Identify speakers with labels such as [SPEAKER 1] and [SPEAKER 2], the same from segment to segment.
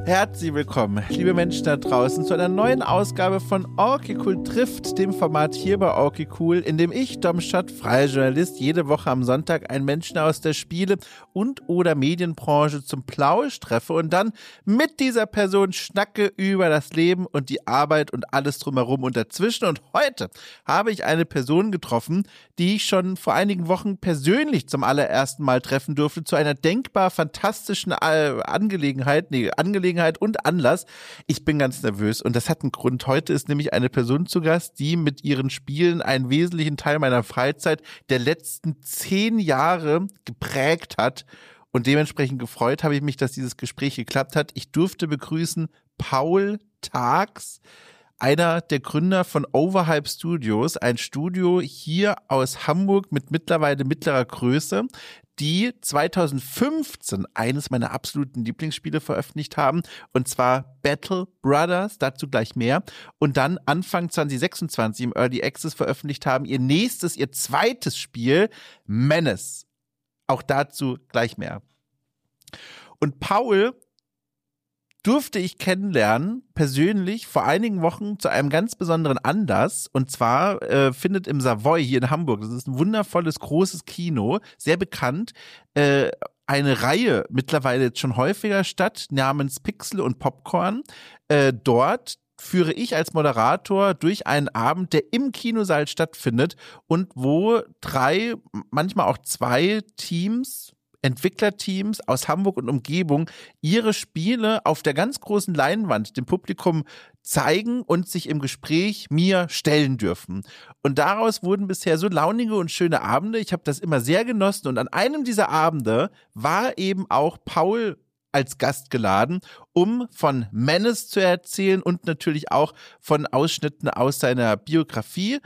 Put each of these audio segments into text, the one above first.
[SPEAKER 1] Herzlich willkommen, liebe Menschen da draußen, zu einer neuen Ausgabe von Orky Cool trifft, dem Format hier bei Orky Cool, in dem ich, Domschat, freier Journalist, jede Woche am Sonntag einen Menschen aus der Spiele- und oder Medienbranche zum Plausch treffe und dann mit dieser Person schnacke über das Leben und die Arbeit und alles drumherum und dazwischen. Und heute habe ich eine Person getroffen, die ich schon vor einigen Wochen persönlich zum allerersten Mal treffen durfte, zu einer denkbar fantastischen Angelegenheit und Anlass. Ich bin ganz nervös und das hat einen Grund. Heute ist nämlich eine Person zu Gast, die mit ihren Spielen einen wesentlichen Teil meiner Freizeit der letzten 10 Jahre geprägt hat. Und dementsprechend gefreut habe ich mich, dass dieses Gespräch geklappt hat. Ich durfte begrüßen Paul Thags, einer der Gründer von Overhype Studios, ein Studio hier aus Hamburg mit mittlerweile mittlerer Größe, die 2015 eines meiner absoluten Lieblingsspiele veröffentlicht haben, und zwar Battle Brothers, dazu gleich mehr, und dann Anfang 2026 im Early Access veröffentlicht haben, ihr zweites Spiel, Menace. Auch dazu gleich mehr. Und Paul durfte ich kennenlernen, persönlich, vor einigen Wochen zu einem ganz besonderen Anlass. Und zwar findet im Savoy hier in Hamburg, das ist ein wundervolles, großes Kino, sehr bekannt, eine Reihe mittlerweile jetzt schon häufiger statt, namens Pixel und Popcorn. Dort führe ich als Moderator durch einen Abend, der im Kinosaal stattfindet und wo 3, manchmal auch 2 Teams, Entwicklerteams aus Hamburg und Umgebung ihre Spiele auf der ganz großen Leinwand dem Publikum zeigen und sich im Gespräch mir stellen dürfen. Und daraus wurden bisher so launige und schöne Abende. Ich habe das immer sehr genossen und an einem dieser Abende war eben auch Paul als Gast geladen, um von Menace zu erzählen und natürlich auch von Ausschnitten aus seiner Biografie.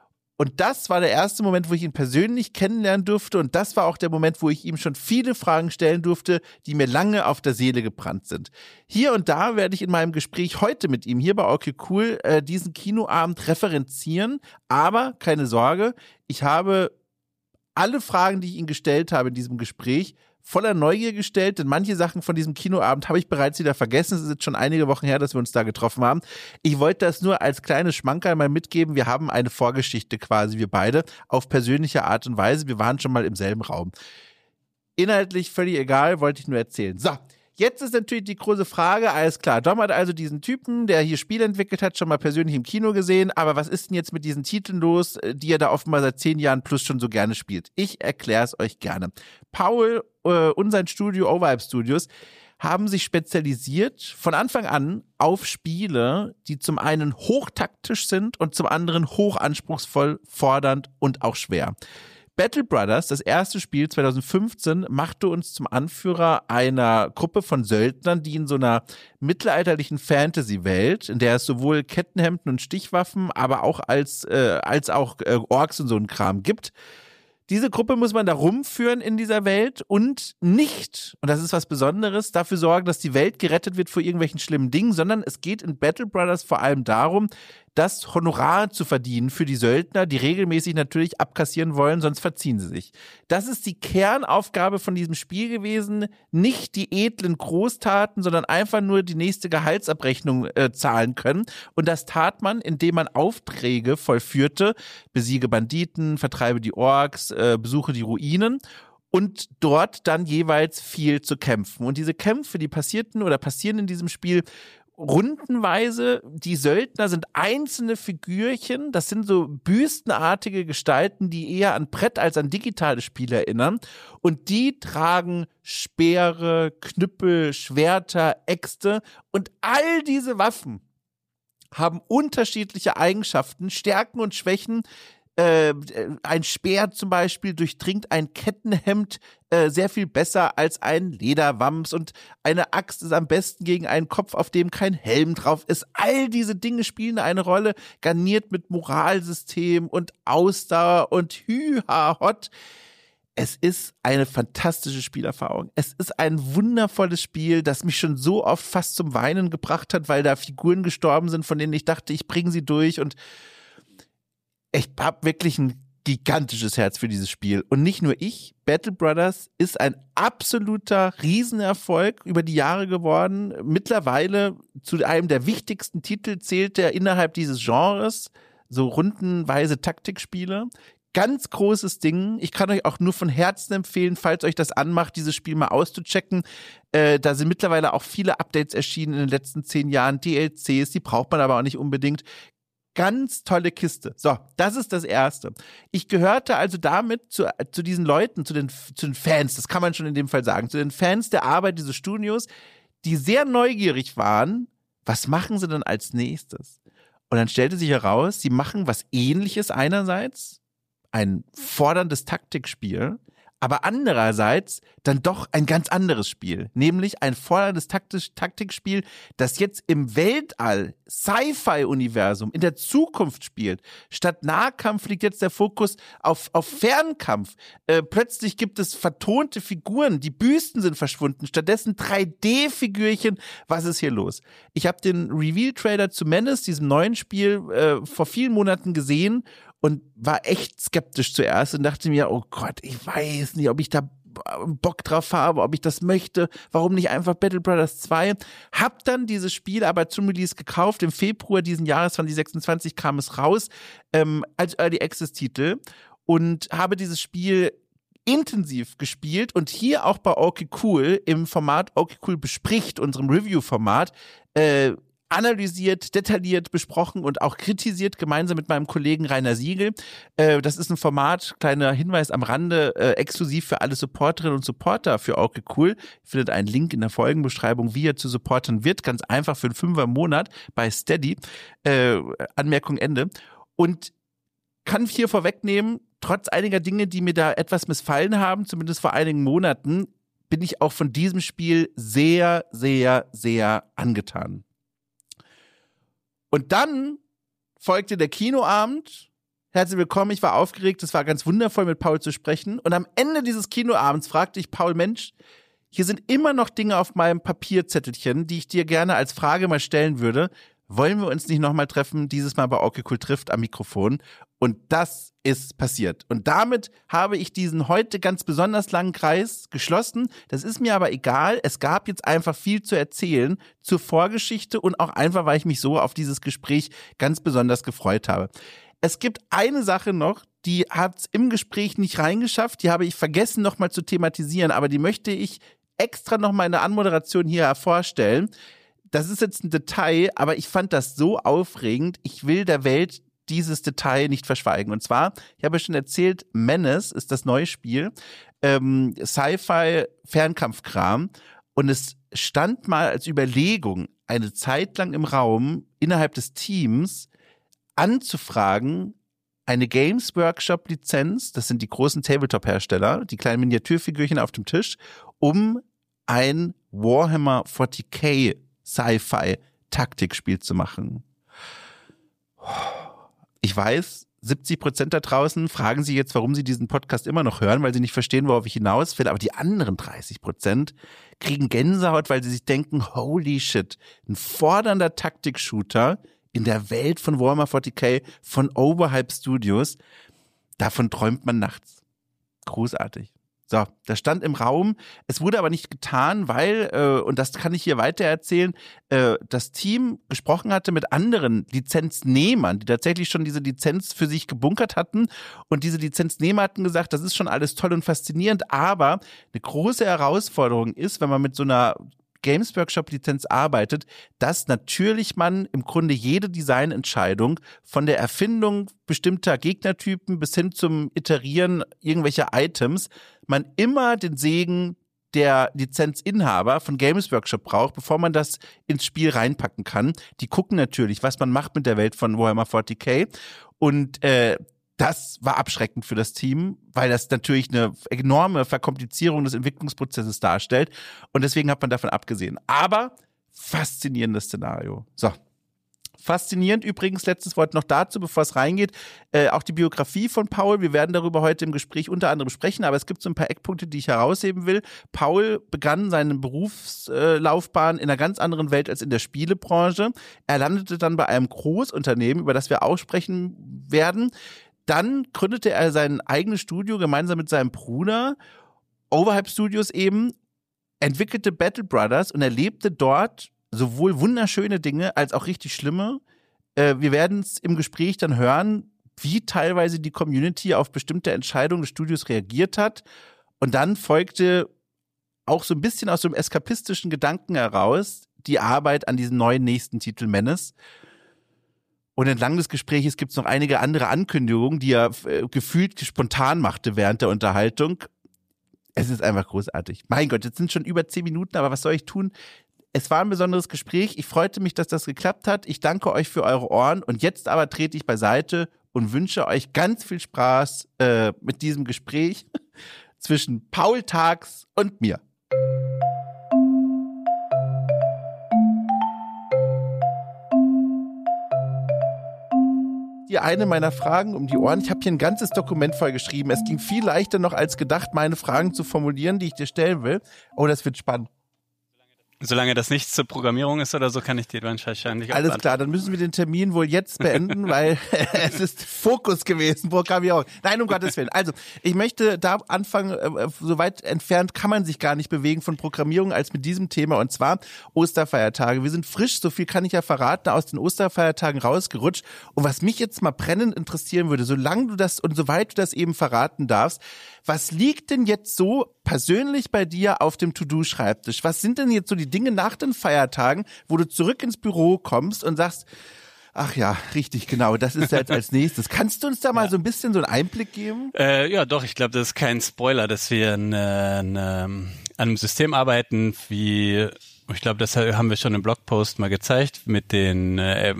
[SPEAKER 1] Und das war der erste Moment, wo ich ihn persönlich kennenlernen durfte. Und das war auch der Moment, wo ich ihm schon viele Fragen stellen durfte, die mir lange auf der Seele gebrannt sind. Hier und da werde ich in meinem Gespräch heute mit ihm hier bei Orky Cool diesen Kinoabend referenzieren. Aber keine Sorge, ich habe alle Fragen, die ich ihm gestellt habe in diesem Gespräch, voller Neugier gestellt, denn manche Sachen von diesem Kinoabend habe ich bereits wieder vergessen. Es ist jetzt schon einige Wochen her, dass wir uns da getroffen haben. Ich wollte das nur als kleines Schmankerl mal mitgeben. Wir haben eine Vorgeschichte quasi, wir beide, auf persönliche Art und Weise. Wir waren schon mal im selben Raum. Inhaltlich völlig egal, wollte ich nur erzählen. So, jetzt ist natürlich die große Frage, alles klar, Dom hat also diesen Typen, der hier Spiele entwickelt hat, schon mal persönlich im Kino gesehen, aber was ist denn jetzt mit diesen Titeln los, die er da offenbar seit 10 Jahren plus schon so gerne spielt? Ich erkläre es euch gerne. Paul und sein Studio Overhype Studios haben sich spezialisiert von Anfang an auf Spiele, die zum einen hochtaktisch sind und zum anderen hochanspruchsvoll, fordernd und auch schwer. Battle Brothers, das erste Spiel 2015, machte uns zum Anführer einer Gruppe von Söldnern, die in so einer mittelalterlichen Fantasy-Welt, in der es sowohl Kettenhemden und Stichwaffen, aber auch als auch Orks und so ein Kram gibt. Diese Gruppe muss man da rumführen in dieser Welt und nicht, und das ist was Besonderes, dafür sorgen, dass die Welt gerettet wird vor irgendwelchen schlimmen Dingen, sondern es geht in Battle Brothers vor allem darum, das Honorar zu verdienen für die Söldner, die regelmäßig natürlich abkassieren wollen, sonst verziehen sie sich. Das ist die Kernaufgabe von diesem Spiel gewesen, nicht die edlen Großtaten, sondern einfach nur die nächste Gehaltsabrechnung zahlen können. Und das tat man, indem man Aufträge vollführte, besiege Banditen, vertreibe die Orks, besuche die Ruinen und dort dann jeweils viel zu kämpfen. Und diese Kämpfe, die passieren in diesem Spiel rundenweise. Die Söldner sind einzelne Figürchen, das sind so büstenartige Gestalten, die eher an Brett als an digitale Spiele erinnern. Und die tragen Speere, Knüppel, Schwerter, Äxte und all diese Waffen haben unterschiedliche Eigenschaften, Stärken und Schwächen. Ein Speer zum Beispiel durchdringt ein Kettenhemd sehr viel besser als ein Lederwams und eine Axt ist am besten gegen einen Kopf, auf dem kein Helm drauf ist. All diese Dinge spielen eine Rolle, garniert mit Moralsystem und Ausdauer und Hü-ha-Hot. Es ist eine fantastische Spielerfahrung. Es ist ein wundervolles Spiel, das mich schon so oft fast zum Weinen gebracht hat, weil da Figuren gestorben sind, von denen ich dachte, ich bringe sie durch, und ich habe wirklich ein gigantisches Herz für dieses Spiel. Und nicht nur ich, Battle Brothers ist ein absoluter Riesenerfolg über die Jahre geworden. Mittlerweile zu einem der wichtigsten Titel zählt er innerhalb dieses Genres, so rundenweise Taktikspiele. Ganz großes Ding. Ich kann euch auch nur von Herzen empfehlen, falls euch das anmacht, dieses Spiel mal auszuchecken. Da sind mittlerweile auch viele Updates erschienen in den letzten 10 Jahren, DLCs, die braucht man aber auch nicht unbedingt. Ganz tolle Kiste. So, das ist das Erste. Ich gehörte also damit zu diesen Leuten, zu den Fans, das kann man schon in dem Fall sagen, zu den Fans der Arbeit dieses Studios, die sehr neugierig waren, was machen sie denn als nächstes? Und dann stellte sich heraus, sie machen was Ähnliches einerseits, ein forderndes Taktikspiel, aber andererseits dann doch ein ganz anderes Spiel, nämlich ein forderndes Taktikspiel, das jetzt im Weltall, Sci-Fi-Universum, in der Zukunft spielt. Statt Nahkampf liegt jetzt der Fokus auf Fernkampf. Plötzlich gibt es vertonte Figuren, die Büsten sind verschwunden, stattdessen 3D-Figürchen. Was ist hier los? Ich habe den Reveal-Trailer zu Menace, diesem neuen Spiel, vor vielen Monaten gesehen und war echt skeptisch zuerst und dachte mir, oh Gott, ich weiß nicht, ob ich da Bock drauf habe, ob ich das möchte, warum nicht einfach Battle Brothers 2? Hab dann dieses Spiel aber zum Release gekauft, im Februar diesen Jahres 2026 kam es raus, als Early Access Titel und habe dieses Spiel intensiv gespielt und hier auch bei Okay Cool im Format Okay Cool bespricht, unserem Review-Format, analysiert, detailliert besprochen und auch kritisiert, gemeinsam mit meinem Kollegen Rainer Siegel. Das ist ein Format, kleiner Hinweis am Rande, exklusiv für alle Supporterinnen und Supporter für Okay Cool. Ihr findet einen Link in der Folgenbeschreibung, wie ihr zu supporten wird. Ganz einfach für einen 5er im Monat bei Steady. Anmerkung Ende. Und kann hier vorwegnehmen, trotz einiger Dinge, die mir da etwas missfallen haben, zumindest vor einigen Monaten, bin ich auch von diesem Spiel sehr, sehr, sehr angetan. Und dann folgte der Kinoabend. Herzlich willkommen, ich war aufgeregt, es war ganz wundervoll, mit Paul zu sprechen. Und am Ende dieses Kinoabends fragte ich Paul, Mensch, hier sind immer noch Dinge auf meinem Papierzettelchen, die ich dir gerne als Frage mal stellen würde. Wollen wir uns nicht nochmal treffen, dieses Mal bei Okay Cool trifft am Mikrofon? Und das ist passiert. Und damit habe ich diesen heute ganz besonders langen Kreis geschlossen. Das ist mir aber egal. Es gab jetzt einfach viel zu erzählen zur Vorgeschichte und auch einfach, weil ich mich so auf dieses Gespräch ganz besonders gefreut habe. Es gibt eine Sache noch, die hat es im Gespräch nicht reingeschafft. Die habe ich vergessen nochmal zu thematisieren, aber die möchte ich extra nochmal in der Anmoderation hier hervorstellen. Das ist jetzt ein Detail, aber ich fand das so aufregend. Ich will der Welt dieses Detail nicht verschweigen. Und zwar, ich habe schon erzählt, Menace ist das neue Spiel, Sci-Fi-Fernkampfkram. Und es stand mal als Überlegung eine Zeit lang im Raum, innerhalb des Teams anzufragen, eine Games Workshop-Lizenz, das sind die großen Tabletop-Hersteller, die kleinen Miniaturfigürchen auf dem Tisch, um ein Warhammer 40k Sci-Fi-Taktikspiel zu machen. Ich weiß, 70% da draußen fragen sich jetzt, warum sie diesen Podcast immer noch hören, weil sie nicht verstehen, worauf ich hinaus will. Aber die anderen 30% kriegen Gänsehaut, weil sie sich denken, holy shit, ein fordernder Taktik-Shooter in der Welt von Warhammer 40k von Overhype Studios, davon träumt man nachts. Großartig. So, das stand im Raum. Es wurde aber nicht getan, weil, und das kann ich hier weiter erzählen, das Team gesprochen hatte mit anderen Lizenznehmern, die tatsächlich schon diese Lizenz für sich gebunkert hatten. Und diese Lizenznehmer hatten gesagt, das ist schon alles toll und faszinierend, aber eine große Herausforderung ist, wenn man mit so einer Games Workshop Lizenz arbeitet, dass natürlich man im Grunde jede Designentscheidung von der Erfindung bestimmter Gegnertypen bis hin zum Iterieren irgendwelcher Items, man immer den Segen der Lizenzinhaber von Games Workshop braucht, bevor man das ins Spiel reinpacken kann. Die gucken natürlich, was man macht mit der Welt von Warhammer 40k und das war abschreckend für das Team, weil das natürlich eine enorme Verkomplizierung des Entwicklungsprozesses darstellt. Und deswegen hat man davon abgesehen. Aber faszinierendes Szenario. So. Faszinierend übrigens, letztes Wort noch dazu, bevor es reingeht, auch die Biografie von Paul. Wir werden darüber heute im Gespräch unter anderem sprechen, aber es gibt so ein paar Eckpunkte, die ich herausheben will. Paul begann seine Berufslaufbahn in einer ganz anderen Welt als in der Spielebranche. Er landete dann bei einem Großunternehmen, über das wir auch sprechen werden, Dann gründete er sein eigenes Studio gemeinsam mit seinem Bruder, Overhype Studios eben, entwickelte Battle Brothers und erlebte dort sowohl wunderschöne Dinge als auch richtig schlimme. Wir werden es im Gespräch dann hören, wie teilweise die Community auf bestimmte Entscheidungen des Studios reagiert hat. Und dann folgte auch so ein bisschen aus so einem eskapistischen Gedanken heraus die Arbeit an diesem neuen nächsten Titel Menace. Und entlang des Gesprächs gibt es noch einige andere Ankündigungen, die er gefühlt spontan machte während der Unterhaltung. Es ist einfach großartig. Mein Gott, jetzt sind schon über 10 Minuten, aber was soll ich tun? Es war ein besonderes Gespräch. Ich freute mich, dass das geklappt hat. Ich danke euch für eure Ohren. Und jetzt aber trete ich beiseite und wünsche euch ganz viel Spaß mit diesem Gespräch zwischen Paul Thags und mir. Dir eine meiner Fragen um die Ohren. Ich habe hier ein ganzes Dokument voll geschrieben. Es ging viel leichter noch als gedacht, meine Fragen zu formulieren, die ich dir stellen will. Oh, das wird spannend.
[SPEAKER 2] Solange das nichts zur Programmierung ist oder so, kann ich dir dann wahrscheinlich auch
[SPEAKER 1] Alles klar, dann müssen wir den Termin wohl jetzt beenden, weil es ist Fokus gewesen, Programmierung. Nein, um Gottes Willen. Also, ich möchte da anfangen, so weit entfernt kann man sich gar nicht bewegen von Programmierung als mit diesem Thema, und zwar Osterfeiertage. Wir sind frisch, so viel kann ich ja verraten, aus den Osterfeiertagen rausgerutscht. Und was mich jetzt mal brennend interessieren würde, solange du das und soweit du das eben verraten darfst, was liegt denn jetzt so persönlich bei dir auf dem To-Do-Schreibtisch? Was sind denn jetzt so die Dinge nach den Feiertagen, wo du zurück ins Büro kommst und sagst, ach ja, richtig, genau, das ist jetzt als nächstes. Kannst du uns da mal so ein bisschen so einen Einblick geben?
[SPEAKER 2] Ja, doch, ich glaube, das ist kein Spoiler, dass wir an einem System arbeiten, wie, ich glaube, das haben wir schon im Blogpost mal gezeigt, mit den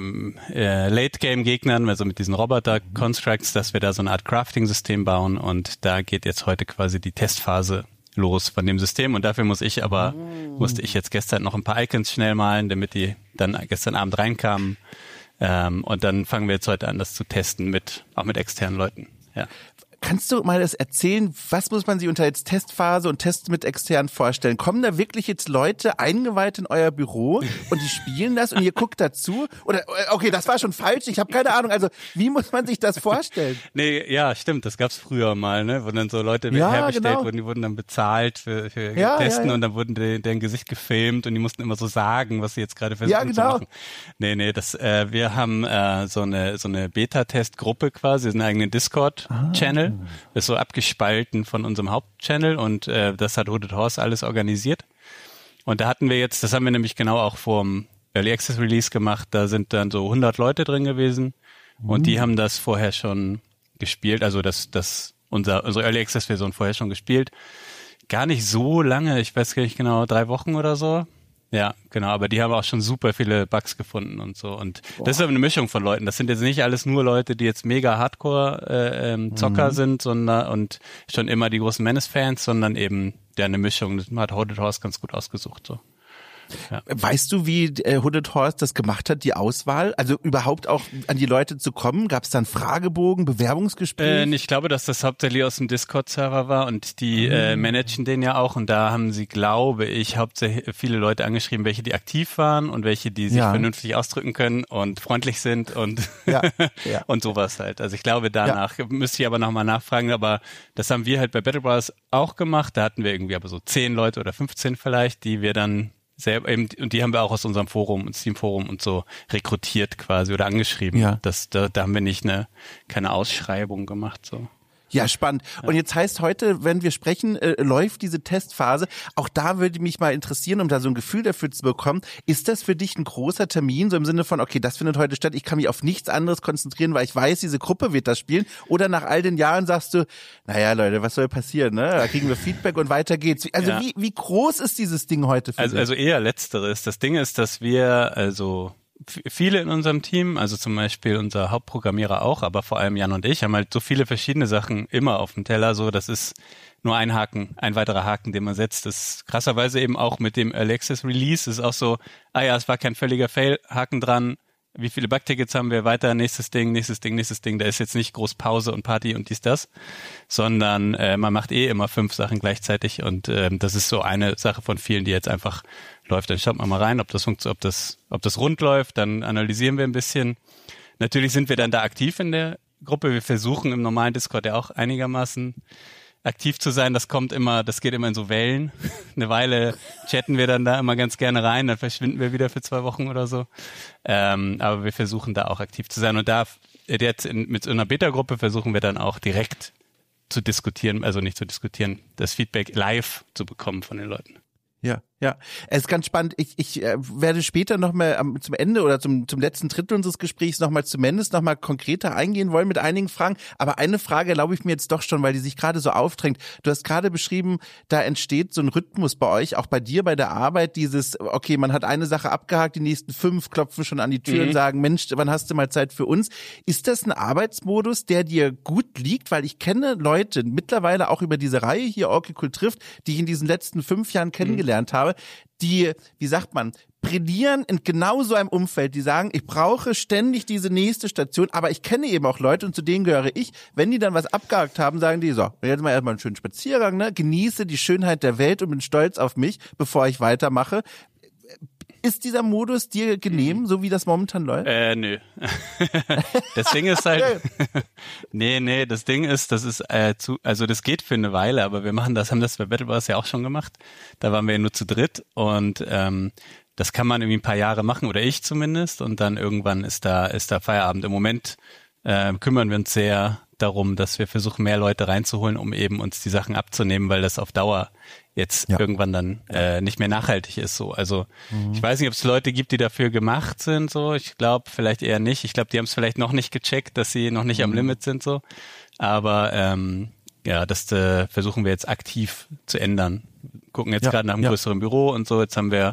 [SPEAKER 2] Late-Game-Gegnern, also mit diesen Roboter-Constructs, dass wir da so eine Art Crafting-System bauen, und da geht jetzt heute quasi die Testphase los von dem System, und dafür musste ich jetzt gestern noch ein paar Icons schnell malen, damit die dann gestern Abend reinkamen, und dann fangen wir jetzt heute an, das zu testen, auch mit externen Leuten. Ja.
[SPEAKER 1] Kannst du mal das erzählen, was muss man sich unter jetzt Testphase und Tests mit extern vorstellen? Kommen da wirklich jetzt Leute eingeweiht in euer Büro und die spielen das und ihr guckt dazu? Oder, okay, das war schon falsch, ich habe keine Ahnung. Also, wie muss man sich das vorstellen?
[SPEAKER 2] Nee, ja, stimmt, das gab's früher mal, ne, wo dann so Leute herbestellt wurden, die wurden dann bezahlt für Testen, und dann wurden deren Gesicht gefilmt und die mussten immer so sagen, was sie jetzt gerade versuchen zu machen. Nee, wir haben so eine Beta-Test-Gruppe quasi, einen eigenen Discord-Channel. Ist so abgespalten von unserem Hauptchannel, und das hat Hooded Horse alles organisiert. Und da hatten wir jetzt, das haben wir nämlich genau auch vorm Early Access Release gemacht, da sind dann so 100 Leute drin gewesen, und die haben das vorher schon gespielt, also unsere Early Access Version vorher schon gespielt. Gar nicht so lange, ich weiß gar nicht genau, 3 Wochen oder so. Ja, genau, aber die haben auch schon super viele Bugs gefunden und so. Und das ist aber eine Mischung von Leuten. Das sind jetzt nicht alles nur Leute, die jetzt mega Hardcore Zocker sind, und schon immer die großen Menace-Fans, sondern eben eine Mischung. Das hat Hooded Horse ganz gut ausgesucht. So. Ja.
[SPEAKER 1] Weißt du, wie Hooded Horse das gemacht hat, die Auswahl? Also überhaupt auch an die Leute zu kommen? Gab es dann Fragebogen, Bewerbungsgespräche?
[SPEAKER 2] Ich glaube, dass das hauptsächlich aus dem Discord-Server war, und die managen den ja auch, und da haben sie, glaube ich, hauptsächlich viele Leute angeschrieben, welche die aktiv waren und welche die sich vernünftig ausdrücken können und freundlich sind und und sowas halt. Also ich glaube, danach müsste ich aber nochmal nachfragen, aber das haben wir halt bei Battle Brothers auch gemacht. Da hatten wir irgendwie aber so 10 Leute oder 15 vielleicht, die wir dann selber eben, und die haben wir auch aus unserem Forum, Steam-Forum und so rekrutiert quasi oder angeschrieben. Ja. Da haben wir nicht keine Ausschreibung gemacht, so.
[SPEAKER 1] Ja, spannend. Und jetzt heißt heute, wenn wir sprechen, läuft diese Testphase. Auch da würde mich mal interessieren, um da so ein Gefühl dafür zu bekommen. Ist das für dich ein großer Termin, so im Sinne von, okay, das findet heute statt, ich kann mich auf nichts anderes konzentrieren, weil ich weiß, diese Gruppe wird das spielen? Oder nach all den Jahren sagst du, naja, Leute, was soll passieren, ne? Da kriegen wir Feedback und weiter geht's. Also wie groß ist dieses Ding heute für dich?
[SPEAKER 2] Also eher Letzteres. Das Ding ist, dass wir, viele in unserem Team, also zum Beispiel unser Hauptprogrammierer auch, aber vor allem Jan und ich, haben halt so viele verschiedene Sachen immer auf dem Teller, so, das ist nur ein weiterer Haken, den man setzt. Das ist krasserweise eben auch mit dem Early Access Release, ist auch so, es war kein völliger Fail, Haken dran, wie viele Bugtickets haben wir, weiter, nächstes Ding, da ist jetzt nicht groß Pause und Party und das, sondern man macht immer 5 Sachen gleichzeitig, und das ist so eine Sache von vielen, die jetzt einfach läuft. Dann schaut man mal rein, ob das rund läuft, dann analysieren wir ein bisschen. Natürlich sind wir dann da aktiv in der Gruppe. Wir versuchen im normalen Discord ja auch einigermaßen aktiv zu sein. Das geht immer in so Wellen. Eine Weile chatten wir dann da immer ganz gerne rein, dann verschwinden wir wieder für 2 Wochen oder so. Aber wir versuchen da auch aktiv zu sein. Und da jetzt mit so einer Beta-Gruppe versuchen wir dann auch direkt zu diskutieren, also nicht zu diskutieren, das Feedback live zu bekommen von den Leuten.
[SPEAKER 1] Ja, es ist ganz spannend. Ich werde später nochmal zum Ende oder zum letzten Drittel unseres Gesprächs zumindest nochmal konkreter eingehen wollen mit einigen Fragen. Aber eine Frage erlaube ich mir jetzt doch schon, weil die sich gerade so aufdrängt. Du hast gerade beschrieben, da entsteht so ein Rhythmus bei euch, auch bei dir bei der Arbeit, dieses, okay, man hat eine Sache abgehakt, die nächsten 5 klopfen schon an die Tür und sagen, Mensch, wann hast du mal Zeit für uns? Ist das ein Arbeitsmodus, der dir gut liegt? Weil ich kenne Leute mittlerweile auch über diese Reihe hier, Orky Cool trifft, die ich in diesen letzten 5 Jahren kennengelernt habe, die, wie sagt man, brillieren in genau so einem Umfeld, die sagen, ich brauche ständig diese nächste Station, aber ich kenne eben auch Leute und zu denen gehöre ich, wenn die dann was abgehakt haben, sagen die so, jetzt mal erstmal einen schönen Spaziergang, ne, genieße die Schönheit der Welt und bin stolz auf mich, bevor ich weitermache. Ist dieser Modus dir genehm, so wie das momentan läuft?
[SPEAKER 2] Nö. Das Ding ist halt, nee, das Ding ist, das geht für eine Weile, aber haben das bei Battle Bros ja auch schon gemacht. Da waren wir ja nur zu dritt und das kann man irgendwie ein paar Jahre machen, oder ich zumindest, und dann irgendwann ist da Feierabend. Im Moment kümmern wir uns sehr darum, dass wir versuchen, mehr Leute reinzuholen, um eben uns die Sachen abzunehmen, weil das auf Dauer jetzt irgendwann dann nicht mehr nachhaltig ist. So. Also ich weiß nicht, ob es Leute gibt, die dafür gemacht sind. So, ich glaube vielleicht eher nicht. Ich glaube, die haben es vielleicht noch nicht gecheckt, dass sie noch nicht am Limit sind. So, aber das versuchen wir jetzt aktiv zu ändern. Gucken jetzt gerade nach einem größeren Büro und so. Jetzt haben wir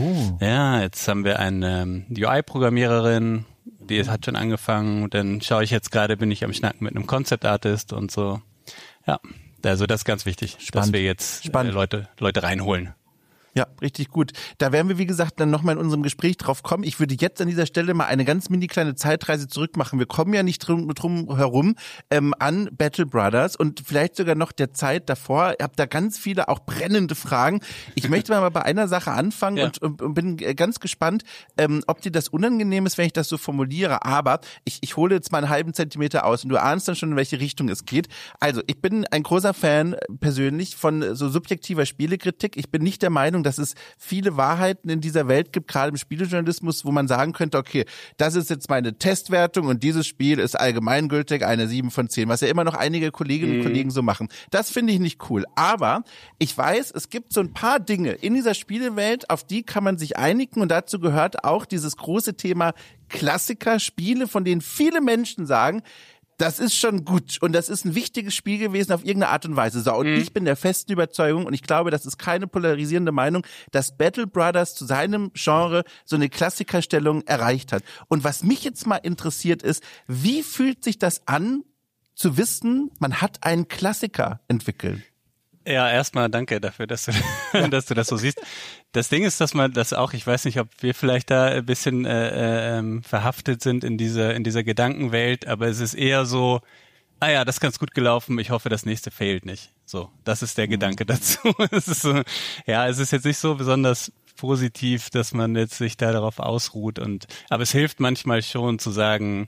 [SPEAKER 2] eine UI-Programmiererin. Die hat schon angefangen, dann schaue ich jetzt gerade, bin ich am Schnacken mit einem Concept Artist und so. Ja, also das ist ganz wichtig, dass wir jetzt Leute reinholen.
[SPEAKER 1] Ja, richtig gut. Da werden wir, wie gesagt, dann nochmal in unserem Gespräch drauf kommen. Ich würde jetzt an dieser Stelle mal eine ganz mini kleine Zeitreise zurück machen. Wir kommen ja nicht drum herum an Battle Brothers und vielleicht sogar noch der Zeit davor. Ihr habt da ganz viele auch brennende Fragen. Ich möchte mal bei einer Sache anfangen und bin ganz gespannt, ob dir das unangenehm ist, wenn ich das so formuliere. Aber ich hole jetzt mal einen halben Zentimeter aus und du ahnst dann schon, in welche Richtung es geht. Also, ich bin ein großer Fan persönlich von so subjektiver Spielekritik. Ich bin nicht der Meinung, dass es viele Wahrheiten in dieser Welt gibt, gerade im Spielejournalismus, wo man sagen könnte, okay, das ist jetzt meine Testwertung und dieses Spiel ist allgemeingültig eine 7 von 10, was ja immer noch einige Kolleginnen und Kollegen so machen. Das finde ich nicht cool. Aber ich weiß, es gibt so ein paar Dinge in dieser Spielewelt, auf die kann man sich einigen und dazu gehört auch dieses große Thema Klassiker-Spiele, von denen viele Menschen sagen, das ist schon gut und das ist ein wichtiges Spiel gewesen auf irgendeine Art und Weise. So, und ich bin der festen Überzeugung und ich glaube, das ist keine polarisierende Meinung, dass Battle Brothers zu seinem Genre so eine Klassikerstellung erreicht hat. Und was mich jetzt mal interessiert ist, wie fühlt sich das an, zu wissen, man hat einen Klassiker entwickelt?
[SPEAKER 2] Ja, erstmal danke dafür, dass du das so siehst. Das Ding ist, dass man das auch, ich weiß nicht, ob wir vielleicht da ein bisschen verhaftet sind in dieser Gedankenwelt, aber es ist eher so, das ist ganz gut gelaufen, ich hoffe, das nächste failt nicht. So, das ist der Gedanke dazu. Es ist so, es ist jetzt nicht so besonders positiv, dass man jetzt sich da darauf ausruht aber es hilft manchmal schon zu sagen,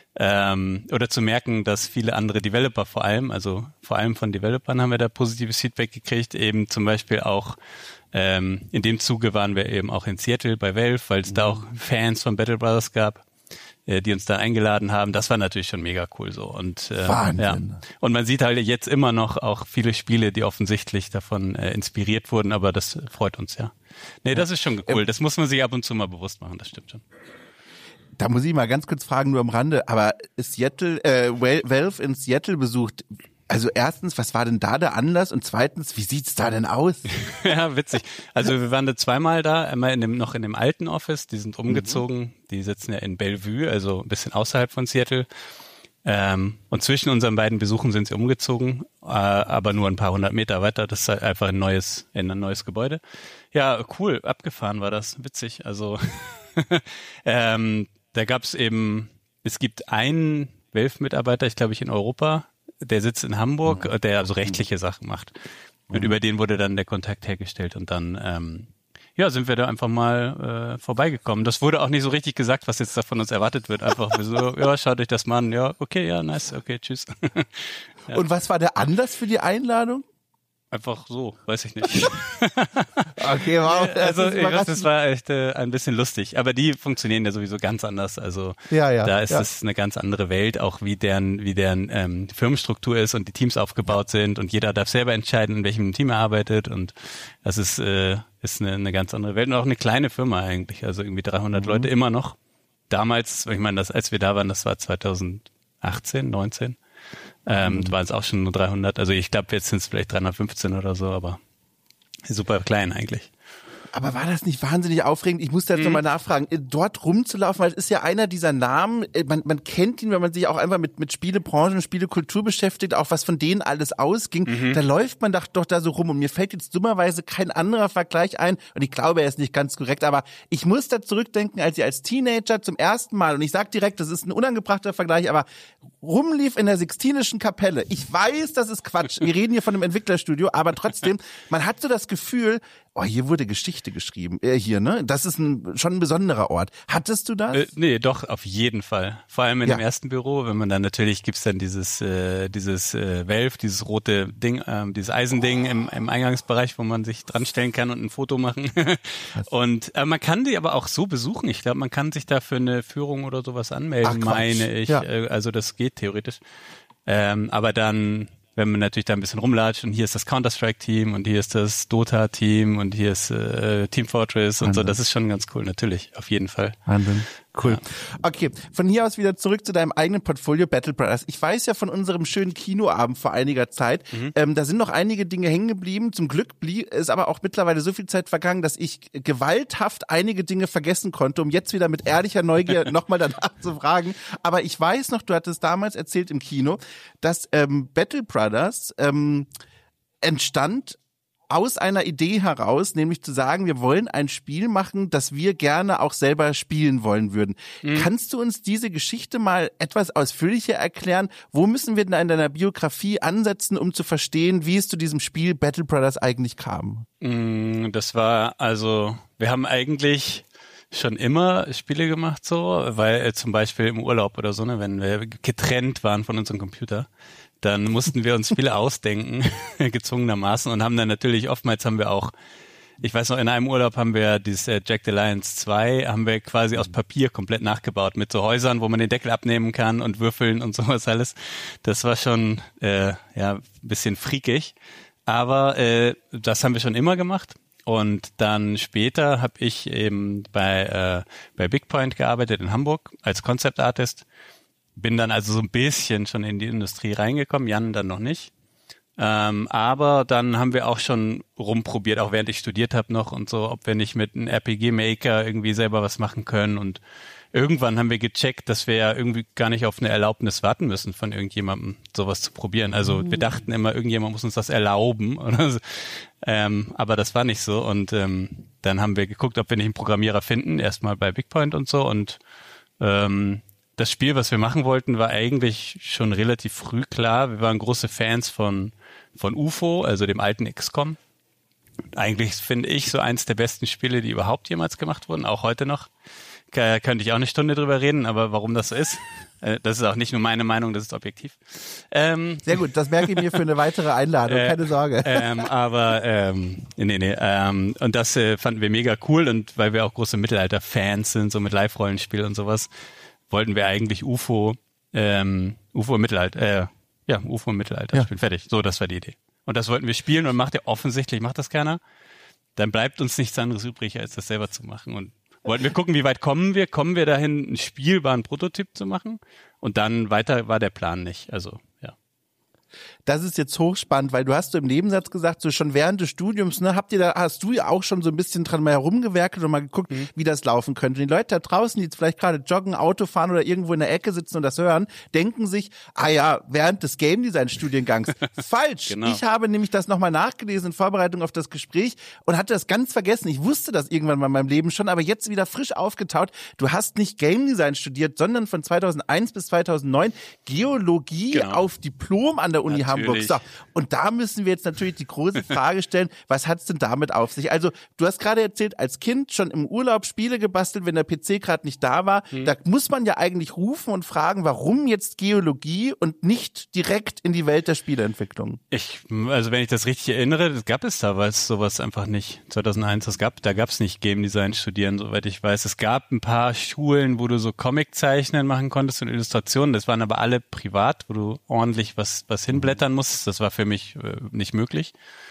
[SPEAKER 2] oder zu merken, dass viele andere Developer vor allem von Developern haben wir da positives Feedback gekriegt, eben zum Beispiel auch in dem Zuge waren wir eben auch in Seattle bei Valve, weil es da auch Fans von Battle Brothers gab, die uns da eingeladen haben. Das war natürlich schon mega cool so. Und und man sieht halt jetzt immer noch auch viele Spiele, die offensichtlich davon inspiriert wurden, aber das freut uns ja. Nee, das ist schon cool. Das muss man sich ab und zu mal bewusst machen, das stimmt schon.
[SPEAKER 1] Da muss ich mal ganz kurz fragen, nur am Rande, aber Valve in Seattle besucht, also erstens, was war denn da der Anlass und zweitens, wie sieht's da denn aus?
[SPEAKER 2] Ja, witzig. Also wir waren da zweimal da, einmal noch in dem alten Office, die sind umgezogen, die sitzen ja in Bellevue, also ein bisschen außerhalb von Seattle. Und zwischen unseren beiden Besuchen sind sie umgezogen, aber nur ein paar 100 Meter weiter. Das ist halt einfach ein neues Gebäude. Ja, cool, abgefahren war das, witzig. Also da gab's es gibt einen Valve-Mitarbeiter, ich glaube in Europa, der sitzt in Hamburg, der also rechtliche Sachen macht. Und über den wurde dann der Kontakt hergestellt und dann ja, sind wir da einfach mal vorbeigekommen. Das wurde auch nicht so richtig gesagt, was jetzt da von uns erwartet wird. Einfach so, ja, schaut euch das mal an. Ja, okay, ja, nice, okay, tschüss.
[SPEAKER 1] Ja. Und was war der Anlass für die Einladung?
[SPEAKER 2] Einfach so, weiß ich nicht.
[SPEAKER 1] Okay, wow.
[SPEAKER 2] Das war echt ein bisschen lustig. Aber die funktionieren ja sowieso ganz anders. Also da ist es eine ganz andere Welt, auch wie deren Firmenstruktur ist und die Teams aufgebaut sind und jeder darf selber entscheiden, in welchem Team er arbeitet und das ist eine ganz andere Welt und auch eine kleine Firma eigentlich. Also irgendwie 300 Leute immer noch. Damals, ich meine, als wir da waren, das war 2018, 19. Waren es auch schon nur 300. Also ich glaube, jetzt sind es vielleicht 315 oder so, aber super klein eigentlich.
[SPEAKER 1] Aber war das nicht wahnsinnig aufregend? Ich musste jetzt nochmal nachfragen, dort rumzulaufen, weil es ist ja einer dieser Namen, man kennt ihn, wenn man sich auch einfach mit Spielebranche und Spielekultur beschäftigt, auch was von denen alles ausging, da läuft man doch da so rum und mir fällt jetzt dummerweise kein anderer Vergleich ein und ich glaube, er ist nicht ganz korrekt, aber ich muss da zurückdenken, als ich als Teenager zum ersten Mal, und ich sag direkt, das ist ein unangebrachter Vergleich, aber rumlief in der Sixtinischen Kapelle. Ich weiß, das ist Quatsch, wir reden hier von einem Entwicklerstudio, aber trotzdem, man hat so das Gefühl, hier wurde Geschichte geschrieben. Hier, ne? Das ist schon ein besonderer Ort. Hattest du das?
[SPEAKER 2] Nee, doch, auf jeden Fall. Vor allem in dem ersten Büro, wenn man dann natürlich gibt's dann dieses Valve, dieses rote Ding, dieses Eisending im Eingangsbereich, wo man sich dran stellen kann und ein Foto machen. Und man kann die aber auch so besuchen. Ich glaube, man kann sich da für eine Führung oder sowas anmelden, meine ich. Ja. Also das geht theoretisch. Aber dann, wenn man natürlich da ein bisschen rumlatscht und hier ist das Counter-Strike-Team und hier ist das Dota-Team und hier ist Team Fortress und so, das ist schon ganz cool, natürlich, auf jeden Fall.
[SPEAKER 1] Wahnsinn. Cool. Ja. Okay, von hier aus wieder zurück zu deinem eigenen Portfolio Battle Brothers. Ich weiß ja von unserem schönen Kinoabend vor einiger Zeit, da sind noch einige Dinge hängen geblieben. Zum Glück ist aber auch mittlerweile so viel Zeit vergangen, dass ich gewalthaft einige Dinge vergessen konnte, um jetzt wieder mit ehrlicher Neugier nochmal danach zu fragen. Aber ich weiß noch, du hattest damals erzählt im Kino, dass Battle Brothers entstand aus einer Idee heraus, nämlich zu sagen, wir wollen ein Spiel machen, das wir gerne auch selber spielen wollen würden. Kannst du uns diese Geschichte mal etwas ausführlicher erklären? Wo müssen wir denn in deiner Biografie ansetzen, um zu verstehen, wie es zu diesem Spiel Battle Brothers eigentlich kam?
[SPEAKER 2] Das war wir haben eigentlich schon immer Spiele gemacht so, weil zum Beispiel im Urlaub oder so, ne, wenn wir getrennt waren von unserem Computer, dann mussten wir uns Spiele ausdenken, gezwungenermaßen, und haben dann natürlich, oftmals haben wir auch, ich weiß noch, in einem Urlaub haben wir dieses Jack the Lions 2, haben wir quasi aus Papier komplett nachgebaut, mit so Häusern, wo man den Deckel abnehmen kann und Würfeln und sowas alles. Das war schon, ein bisschen freakig, aber das haben wir schon immer gemacht. Und dann später habe ich eben bei Big Point gearbeitet in Hamburg als Concept Artist. Bin dann also so ein bisschen schon in die Industrie reingekommen, Jan dann noch nicht. Aber dann haben wir auch schon rumprobiert, auch während ich studiert habe noch und so, ob wir nicht mit einem RPG-Maker irgendwie selber was machen können. Und irgendwann haben wir gecheckt, dass wir ja irgendwie gar nicht auf eine Erlaubnis warten müssen von irgendjemandem, sowas zu probieren. Also wir dachten immer, irgendjemand muss uns das erlauben oder so. Aber das war nicht so. Und dann haben wir geguckt, ob wir nicht einen Programmierer finden, erstmal bei Big Point und so. Und das Spiel, was wir machen wollten, war eigentlich schon relativ früh klar. Wir waren große Fans von UFO, also dem alten XCOM. Eigentlich finde ich so eins der besten Spiele, die überhaupt jemals gemacht wurden, auch heute noch. Könnte ich auch eine Stunde drüber reden, aber warum das so ist, das ist auch nicht nur meine Meinung, das ist objektiv.
[SPEAKER 1] Sehr gut, das merke ich mir für eine weitere Einladung, keine Sorge.
[SPEAKER 2] Und das fanden wir mega cool, und weil wir auch große Mittelalter-Fans sind, so mit Live-Rollenspiel und sowas, wollten wir eigentlich UFO im Mittelalter spielen. Fertig. So, das war die Idee. Und das wollten wir spielen, und macht das keiner. Dann bleibt uns nichts anderes übrig, als das selber zu machen. Und wollten wir gucken, wie weit kommen wir? Kommen wir dahin, einen spielbaren Prototyp zu machen? Und dann weiter war der Plan nicht. Also, ja.
[SPEAKER 1] Das ist jetzt hochspannend, weil du hast so im Nebensatz gesagt, so schon während des Studiums, ne, hast du ja auch schon so ein bisschen dran mal herumgewerkelt und mal geguckt, wie das laufen könnte. Die Leute da draußen, die jetzt vielleicht gerade joggen, Auto fahren oder irgendwo in der Ecke sitzen und das hören, denken sich, während des Game Design Studiengangs. Falsch. Genau. Ich habe nämlich das nochmal nachgelesen in Vorbereitung auf das Gespräch und hatte das ganz vergessen. Ich wusste das irgendwann mal in meinem Leben schon, aber jetzt wieder frisch aufgetaut. Du hast nicht Game Design studiert, sondern von 2001 bis 2009 Geologie auf Diplom an der der Uni Hamburg. So, und da müssen wir jetzt natürlich die große Frage stellen, was hat's denn damit auf sich? Also, du hast gerade erzählt, als Kind schon im Urlaub Spiele gebastelt, wenn der PC gerade nicht da war. Da muss man ja eigentlich rufen und fragen, warum jetzt Geologie und nicht direkt in die Welt der Spieleentwicklung?
[SPEAKER 2] Also wenn ich das richtig erinnere, das gab es damals sowas einfach nicht. 2001, da gab es nicht Game Design studieren, soweit ich weiß. Es gab ein paar Schulen, wo du so Comic-Zeichnen machen konntest und Illustrationen. Das waren aber alle privat, wo du ordentlich was hinblättern musstest. Das war für mich nicht möglich.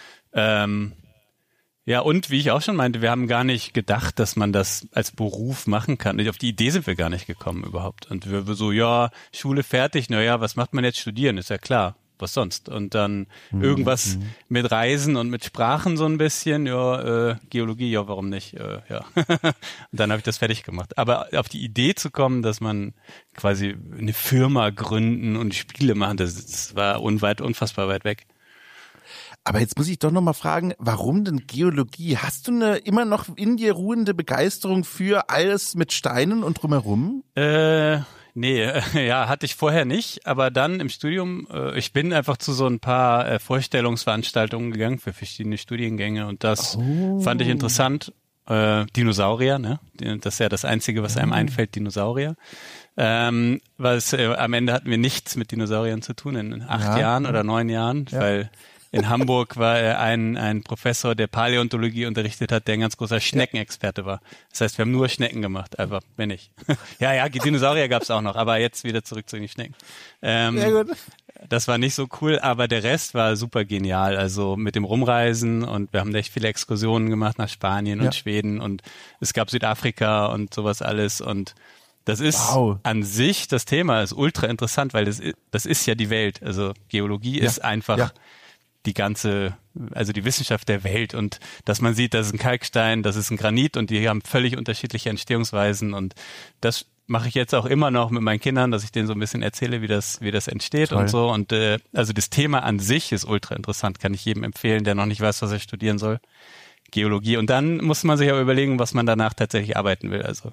[SPEAKER 2] Ja, und wie ich auch schon meinte, wir haben gar nicht gedacht, dass man das als Beruf machen kann. Auf die Idee sind wir gar nicht gekommen überhaupt. Und wir so, ja, Schule fertig, naja, was macht man jetzt? Studieren, ist ja klar. Was sonst? Und dann irgendwas mit Reisen und mit Sprachen so ein bisschen, ja, Geologie, ja, warum nicht? Ja. Und dann habe ich das fertig gemacht. Aber auf die Idee zu kommen, dass man quasi eine Firma gründen und Spiele machen, das war unfassbar weit weg.
[SPEAKER 1] Aber jetzt muss ich doch noch mal fragen, warum denn Geologie? Hast du eine immer noch in dir ruhende Begeisterung für alles mit Steinen und drumherum?
[SPEAKER 2] Nee, ja, hatte ich vorher nicht, aber dann im Studium, ich bin einfach zu so ein paar Vorstellungsveranstaltungen gegangen für verschiedene Studiengänge und das fand ich interessant. Dinosaurier, ne? Das ist ja das Einzige, was einem einfällt, Dinosaurier. Am Ende hatten wir nichts mit Dinosauriern zu tun in 8 Jahren oder 9 Jahren, weil in Hamburg war ein Professor, der Paläontologie unterrichtet hat, der ein ganz großer Schneckenexperte war. Das heißt, wir haben nur Schnecken gemacht, einfach, wenn nicht. Ja, Dinosaurier gab's auch noch, aber jetzt wieder zurück zu den Schnecken. Sehr gut. Das war nicht so cool, aber der Rest war super genial. Also mit dem Rumreisen und wir haben echt viele Exkursionen gemacht nach Spanien und Schweden und es gab Südafrika und sowas alles und das ist an sich, das Thema ist ultra interessant, weil das ist ja die Welt. Also Geologie ist einfach die ganze, also die Wissenschaft der Welt und dass man sieht, das ist ein Kalkstein, das ist ein Granit und die haben völlig unterschiedliche Entstehungsweisen und das mache ich jetzt auch immer noch mit meinen Kindern, dass ich denen so ein bisschen erzähle, wie das entsteht und so und also das Thema an sich ist ultra interessant, kann ich jedem empfehlen, der noch nicht weiß, was er studieren soll. Geologie und dann muss man sich aber überlegen, was man danach tatsächlich arbeiten will, also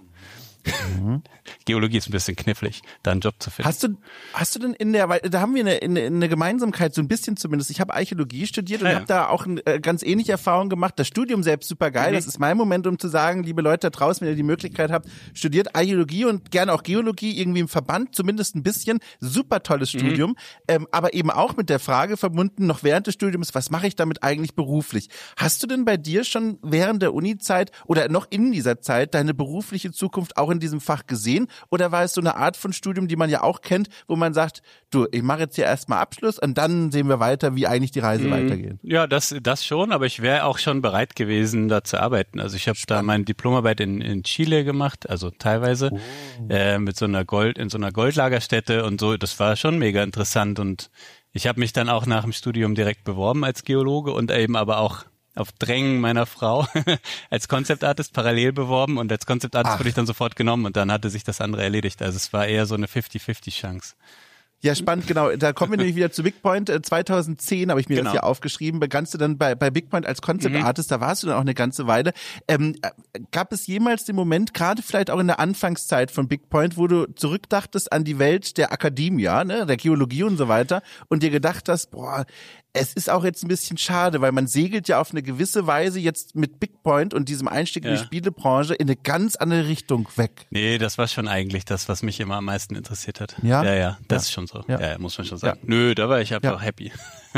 [SPEAKER 2] Geologie ist ein bisschen knifflig, da einen Job zu finden.
[SPEAKER 1] Hast du denn weil da haben wir eine Gemeinsamkeit, so ein bisschen zumindest. Ich habe Archäologie studiert und habe da auch ganz ähnliche Erfahrungen gemacht. Das Studium selbst super geil. Das ist mein Moment, um zu sagen, liebe Leute da draußen, wenn ihr die Möglichkeit habt, studiert Archäologie und gerne auch Geologie irgendwie im Verband, zumindest ein bisschen. Super tolles Studium, aber eben auch mit der Frage verbunden, noch während des Studiums, was mache ich damit eigentlich beruflich? Hast du denn bei dir schon während der Uni-Zeit oder noch in dieser Zeit deine berufliche Zukunft auch in diesem Fach gesehen? Oder war es so eine Art von Studium, die man ja auch kennt, wo man sagt, du, ich mache jetzt hier erstmal Abschluss und dann sehen wir weiter, wie eigentlich die Reise weitergeht?
[SPEAKER 2] Ja, das schon, aber ich wäre auch schon bereit gewesen, da zu arbeiten. Also ich habe da meine Diplomarbeit in Chile gemacht, also teilweise mit so einer Goldlagerstätte und so. Das war schon mega interessant und ich habe mich dann auch nach dem Studium direkt beworben als Geologe und eben aber auch auf Drängen meiner Frau als Concept Artist parallel beworben und als Concept Artist wurde ich dann sofort genommen und dann hatte sich das andere erledigt. Also es war eher so eine 50-50 Chance.
[SPEAKER 1] Ja, spannend, genau. Da kommen wir nämlich wieder zu Big Point. 2010 habe ich mir das hier aufgeschrieben. Begannst du dann bei Big Point als Concept Artist, da warst du dann auch eine ganze Weile. Gab es jemals den Moment, gerade vielleicht auch in der Anfangszeit von Big Point, wo du zurückdachtest an die Welt der Akademia, ne, der Geologie und so weiter und dir gedacht hast, boah, es ist auch jetzt ein bisschen schade, weil man segelt ja auf eine gewisse Weise jetzt mit Big Point und diesem Einstieg in die Spielebranche in eine ganz andere Richtung weg.
[SPEAKER 2] Nee, das war schon eigentlich das, was mich immer am meisten interessiert hat. Ja, das ist schon so. Ja, muss man schon sagen. Nö, da war ich einfach happy.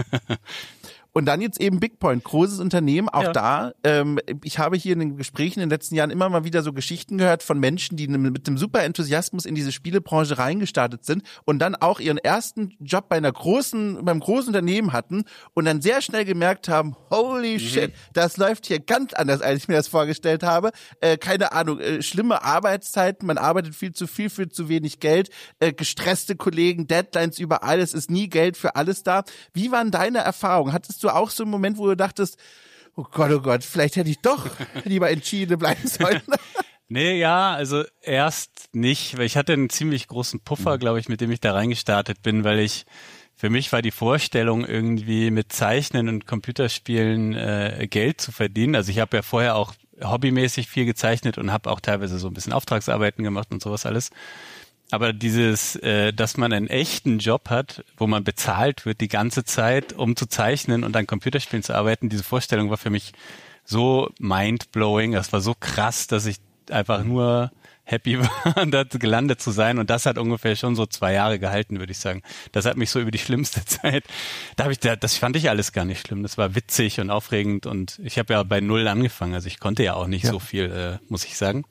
[SPEAKER 1] Und dann jetzt eben Big Point, großes Unternehmen, auch da. Ich habe hier in den Gesprächen in den letzten Jahren immer mal wieder so Geschichten gehört von Menschen, die mit einem super Enthusiasmus in diese Spielebranche reingestartet sind und dann auch ihren ersten Job beim großen Unternehmen hatten und dann sehr schnell gemerkt haben, holy shit, das läuft hier ganz anders, als ich mir das vorgestellt habe. Keine Ahnung, schlimme Arbeitszeiten, man arbeitet viel zu viel für zu wenig Geld, gestresste Kollegen, Deadlines überall, es ist nie Geld für alles da. Wie waren deine Erfahrungen? Hattest du auch so einen Moment, wo du dachtest, oh Gott, vielleicht hätte ich doch lieber in Chile bleiben sollen?
[SPEAKER 2] Nee, ja, also erst nicht, weil ich hatte einen ziemlich großen Puffer, glaube ich, mit dem ich da reingestartet bin, weil für mich war die Vorstellung irgendwie mit Zeichnen und Computerspielen Geld zu verdienen. Also ich habe ja vorher auch hobbymäßig viel gezeichnet und habe auch teilweise so ein bisschen Auftragsarbeiten gemacht und sowas alles. Aber dieses, dass man einen echten Job hat, wo man bezahlt wird die ganze Zeit, um zu zeichnen und an Computerspielen zu arbeiten, diese Vorstellung war für mich so mindblowing. Das war so krass, dass ich einfach nur happy war, da gelandet zu sein. Und das hat ungefähr schon so 2 Jahre gehalten, würde ich sagen. Das hat mich so über die schlimmste Zeit, das fand ich alles gar nicht schlimm. Das war witzig und aufregend und ich habe ja bei 0 angefangen. Also ich konnte ja auch nicht so viel, muss ich sagen.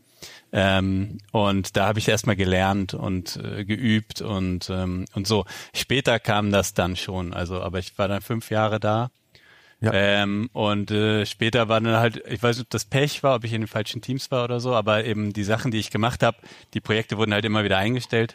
[SPEAKER 2] Und da habe ich erstmal gelernt und geübt und so. Später kam das dann schon, also aber ich war dann 5 Jahre da. Ja. Und später war dann halt, ich weiß nicht, ob das Pech war, ob ich in den falschen Teams war oder so, aber eben die Sachen, die ich gemacht habe, die Projekte wurden halt immer wieder eingestellt.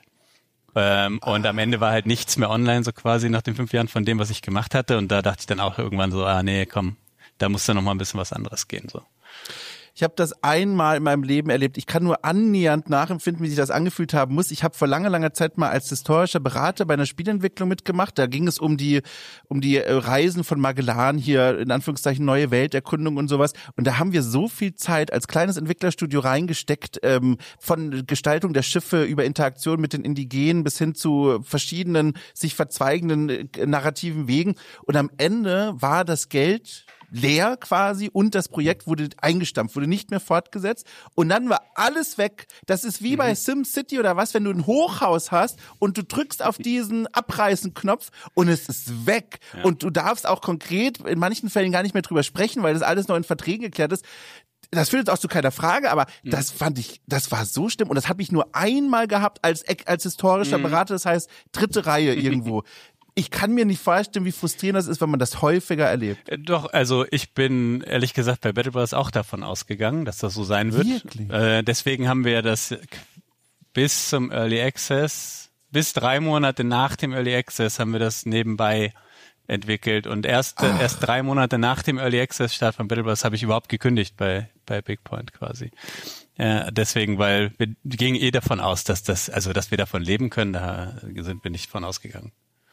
[SPEAKER 2] Und am Ende war halt nichts mehr online, so quasi nach den 5 Jahren von dem, was ich gemacht hatte. Und da dachte ich dann auch irgendwann so, nee, komm, da muss dann noch mal ein bisschen was anderes gehen, so.
[SPEAKER 1] Ich habe das einmal in meinem Leben erlebt. Ich kann nur annähernd nachempfinden, wie sich das angefühlt haben muss. Ich habe vor langer Zeit mal als historischer Berater bei einer Spielentwicklung mitgemacht. Da ging es um die Reisen von Magellan hier, in Anführungszeichen neue Welterkundung und sowas. Und da haben wir so viel Zeit als kleines Entwicklerstudio reingesteckt, von Gestaltung der Schiffe über Interaktion mit den Indigenen bis hin zu verschiedenen sich verzweigenden narrativen Wegen. Und am Ende war das Geld leer quasi und das Projekt wurde eingestampft, wurde nicht mehr fortgesetzt und dann war alles weg. Das ist wie bei SimCity oder was, wenn du ein Hochhaus hast und du drückst auf diesen Abreißen-Knopf und es ist weg. Ja. Und du darfst auch konkret in manchen Fällen gar nicht mehr drüber sprechen, weil das alles noch in Verträgen geklärt ist. Das führt jetzt auch zu keiner Frage, aber das fand ich, das war so schlimm und das habe ich nur einmal gehabt als historischer Berater, das heißt 3. Reihe irgendwo. Ich kann mir nicht vorstellen, wie frustrierend das ist, wenn man das häufiger erlebt.
[SPEAKER 2] Doch, also ich bin ehrlich gesagt bei Battle Brothers auch davon ausgegangen, dass das so sein wird.
[SPEAKER 1] Wirklich?
[SPEAKER 2] Deswegen haben wir ja das bis zum Early Access, bis 3 Monate nach dem Early Access haben wir das nebenbei entwickelt und erst 3 Monate nach dem Early Access Start von Battle Brothers habe ich überhaupt gekündigt bei Big Point quasi. Deswegen, weil wir gingen davon aus, dass wir davon leben können, da sind wir nicht von ausgegangen.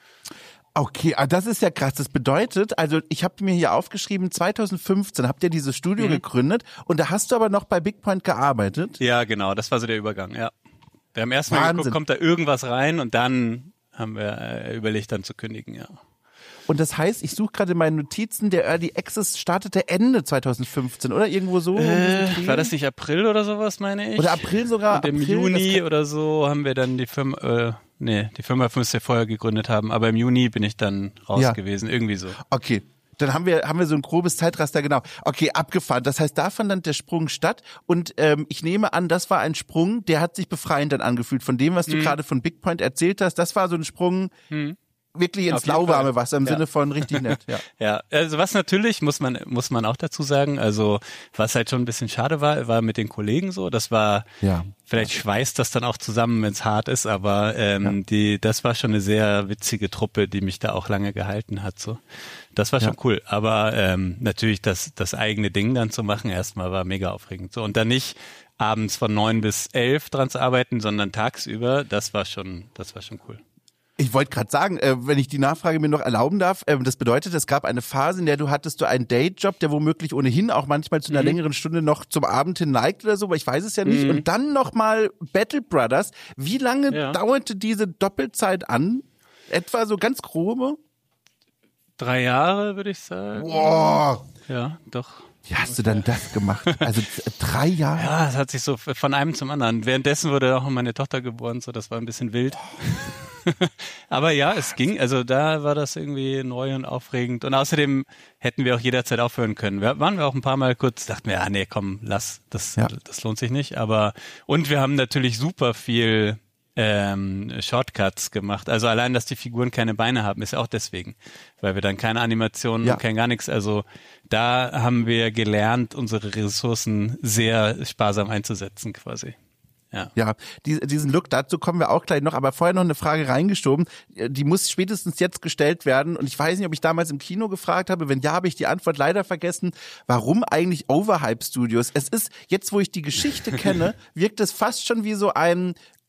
[SPEAKER 1] Okay, das ist ja krass. Das bedeutet, also ich habe mir hier aufgeschrieben, 2015 habt ihr dieses Studio gegründet und da hast du aber noch bei Big Point gearbeitet?
[SPEAKER 2] Ja, genau, das war so der Übergang, ja. Wir haben erstmal geguckt, kommt da irgendwas rein und dann haben wir überlegt, dann zu kündigen, ja.
[SPEAKER 1] Und das heißt, ich suche gerade meine Notizen, der Early Access startete Ende 2015, oder? Irgendwo so?
[SPEAKER 2] War das nicht April oder sowas, meine ich?
[SPEAKER 1] Oder April sogar?
[SPEAKER 2] Und im Juni oder so haben wir dann die Firma, die Firma müsste wir vorher gegründet haben, aber im Juni bin ich dann raus gewesen, irgendwie so.
[SPEAKER 1] Okay. Dann haben wir so ein grobes Zeitraster, genau. Okay, abgefahren. Das heißt, da fand dann der Sprung statt und ich nehme an, das war ein Sprung, der hat sich befreiend dann angefühlt von dem, was du gerade von Big Point erzählt hast. Das war so ein Sprung wirklich ins lauwarme Wasser im Sinne von richtig nett. Ja.
[SPEAKER 2] Ja, also was natürlich, muss man auch dazu sagen, also was halt schon ein bisschen schade war mit den Kollegen so, das war, vielleicht schweißt das dann auch zusammen, wenn es hart ist, aber das war schon eine sehr witzige Truppe, die mich da auch lange gehalten hat, so. Das war schon cool, aber natürlich das eigene Ding dann zu machen, erstmal war mega aufregend, so. Und dann nicht abends von 9 bis 11 dran zu arbeiten, sondern tagsüber, das war schon cool.
[SPEAKER 1] Ich wollte gerade sagen, wenn ich die Nachfrage mir noch erlauben darf, das bedeutet, es gab eine Phase, in der hattest du einen Dayjob, der womöglich ohnehin auch manchmal zu einer längeren Stunde noch zum Abend hin neigt oder so, aber ich weiß es ja nicht. Und dann nochmal Battle Brothers. Wie lange dauerte diese Doppelzeit an? Etwa so ganz grobe?
[SPEAKER 2] 3 Jahre, würde ich sagen.
[SPEAKER 1] Wow.
[SPEAKER 2] Ja, doch.
[SPEAKER 1] Wie hast du denn das gemacht? Also 3 Jahre?
[SPEAKER 2] Ja, es hat sich so von einem zum anderen. Währenddessen wurde auch meine Tochter geboren, so das war ein bisschen wild. Aber ja, es ging, also da war das irgendwie neu und aufregend und außerdem hätten wir auch jederzeit aufhören können. Waren wir auch ein paar Mal kurz, dachten wir, nee, komm, lass, das lohnt sich nicht, und wir haben natürlich super viel Shortcuts gemacht, also allein, dass die Figuren keine Beine haben, ist ja auch deswegen, weil wir dann keine Animationen und kein gar nichts, also da haben wir gelernt, unsere Ressourcen sehr sparsam einzusetzen quasi.
[SPEAKER 1] Ja, diesen Look, dazu kommen wir auch gleich noch, aber vorher noch eine Frage reingeschoben, die muss spätestens jetzt gestellt werden und ich weiß nicht, ob ich damals im Kino gefragt habe, wenn ja, habe ich die Antwort leider vergessen, warum eigentlich Overhype Studios? Es ist, jetzt wo ich die Geschichte kenne, wirkt es fast schon wie so ein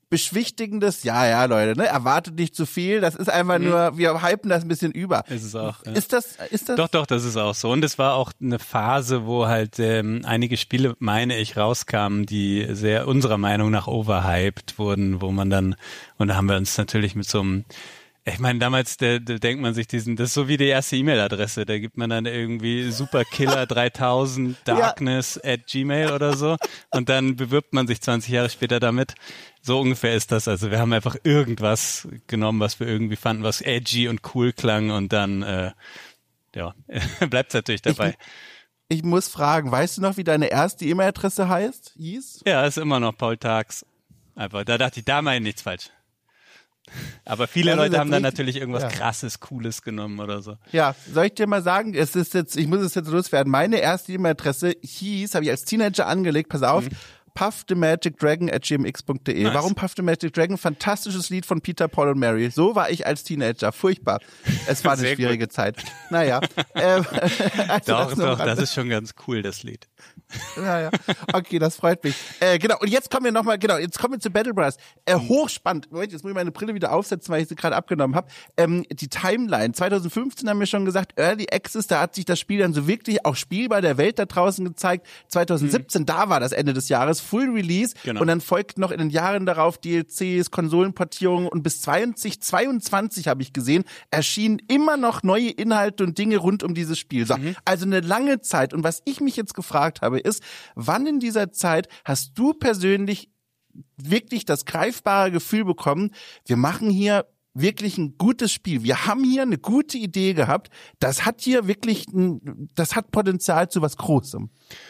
[SPEAKER 1] beschwichtigendes, ja, Leute, ne? Erwartet nicht zu viel. Das ist einfach nur, wir hypen das ein bisschen über.
[SPEAKER 2] Ist es auch. Ja.
[SPEAKER 1] Ist das?
[SPEAKER 2] Doch, das ist auch so. Und es war auch eine Phase, wo halt einige Spiele, meine ich, rauskamen, die sehr unserer Meinung nach overhyped wurden, wo man dann, und da haben wir uns natürlich mit so einem, ich meine, damals da denkt man sich das ist so wie die erste E-Mail-Adresse, da gibt man dann irgendwie superkiller3000 darkness@gmail oder so und dann bewirbt man sich 20 Jahre später damit. So ungefähr ist das. Also wir haben einfach irgendwas genommen, was wir irgendwie fanden, was edgy und cool klang und dann bleibt es natürlich dabei.
[SPEAKER 1] Ich muss fragen, weißt du noch, wie deine erste E-Mail-Adresse hieß?
[SPEAKER 2] Ja, ist immer noch Paul Tags. Einfach, da dachte ich, da meine ich nichts falsch. Aber viele Leute haben dann natürlich irgendwas krasses, Cooles genommen oder so.
[SPEAKER 1] Ja, soll ich dir mal sagen, ich muss es jetzt loswerden. Meine erste E-Mail-Adresse habe ich als Teenager angelegt, pass auf, puffthemagicdragon@gmx.de. Nice. Warum Puff the Magic Dragon? Fantastisches Lied von Peter, Paul und Mary. So war ich als Teenager. Furchtbar. Es war eine schwierige Zeit. Naja.
[SPEAKER 2] Doch, das ist schon ganz cool, das Lied.
[SPEAKER 1] Ja. Okay, das freut mich. Genau, und jetzt kommen wir zu Battle Brothers. Hochspannend. Moment, jetzt muss ich meine Brille wieder aufsetzen, weil ich sie gerade abgenommen habe. Die Timeline. 2015 haben wir schon gesagt, Early Access, da hat sich das Spiel dann so wirklich auch spielbar der Welt da draußen gezeigt. 2017, da war das Ende des Jahres, Full Release. Genau. Und dann folgten noch in den Jahren darauf DLCs, Konsolenportierungen und bis 2022 habe ich gesehen, erschienen immer noch neue Inhalte und Dinge rund um dieses Spiel. So, also eine lange Zeit. Und was ich mich jetzt gefragt habe, ist, wann in dieser Zeit hast du persönlich wirklich das greifbare Gefühl bekommen, wir machen hier wirklich ein gutes Spiel. Wir haben hier eine gute Idee gehabt. Das hat hier wirklich, das hat Potenzial zu was Großem.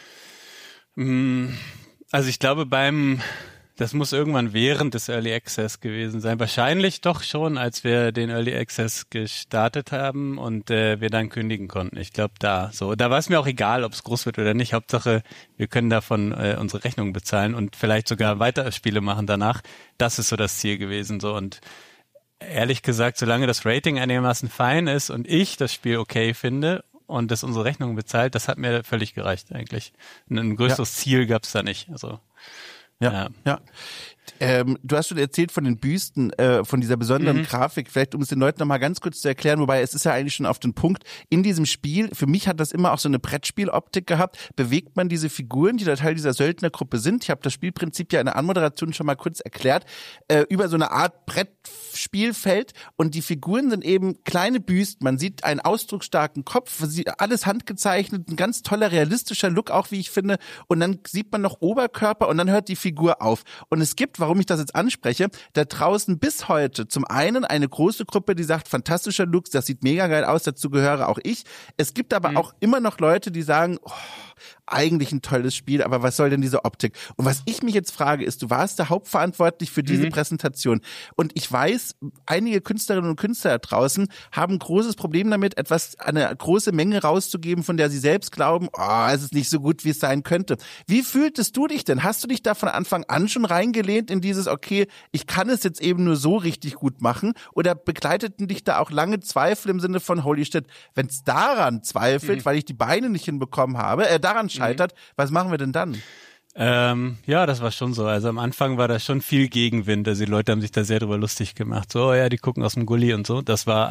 [SPEAKER 2] Also ich glaube das muss irgendwann während des Early Access gewesen sein. Wahrscheinlich doch schon, als wir den Early Access gestartet haben und wir dann kündigen konnten. Ich glaube, da war es mir auch egal, ob es groß wird oder nicht. Hauptsache, wir können davon unsere Rechnungen bezahlen und vielleicht sogar weitere Spiele machen danach. Das ist so das Ziel gewesen. So. Und ehrlich gesagt, solange das Rating einigermaßen fein ist und ich das Spiel okay finde und das unsere Rechnungen bezahlt, das hat mir völlig gereicht eigentlich. Ein größeres Ziel gab es da nicht. Also
[SPEAKER 1] Ja. Du hast schon erzählt von den Büsten, von dieser besonderen Grafik, vielleicht um es den Leuten nochmal ganz kurz zu erklären, wobei es ist ja eigentlich schon auf den Punkt, in diesem Spiel, für mich hat das immer auch so eine Brettspieloptik gehabt, bewegt man diese Figuren, die da Teil dieser Söldnergruppe sind, ich habe das Spielprinzip ja in der Anmoderation schon mal kurz erklärt, über so eine Art Brettspielfeld und die Figuren sind eben kleine Büsten, man sieht einen ausdrucksstarken Kopf, alles handgezeichnet, ein ganz toller realistischer Look auch, wie ich finde, und dann sieht man noch Oberkörper und dann hört die Figur auf. Und es gibt, warum ich das jetzt anspreche, da draußen bis heute zum einen eine große Gruppe, die sagt, fantastischer Look, das sieht mega geil aus, dazu gehöre auch ich. Es gibt aber auch immer noch Leute, die sagen, eigentlich ein tolles Spiel, aber was soll denn diese Optik? Und was ich mich jetzt frage, ist, du warst da hauptverantwortlich für diese Präsentation. Und ich weiß, einige Künstlerinnen und Künstler da draußen haben ein großes Problem damit, eine große Menge rauszugeben, von der sie selbst glauben, es ist nicht so gut, wie es sein könnte. Wie fühltest du dich denn? Hast du dich da von Anfang an schon reingelehnt in dieses, okay, ich kann es jetzt eben nur so richtig gut machen? Oder begleiteten dich da auch lange Zweifel im Sinne von, holy shit, wenn es daran zweifelt, weil ich die Beine nicht hinbekommen habe, daran scheitert, was machen wir denn dann?
[SPEAKER 2] Ja, das war schon so. Also am Anfang war da schon viel Gegenwind. Also die Leute haben sich da sehr drüber lustig gemacht. So, ja, die gucken aus dem Gully und so. Das war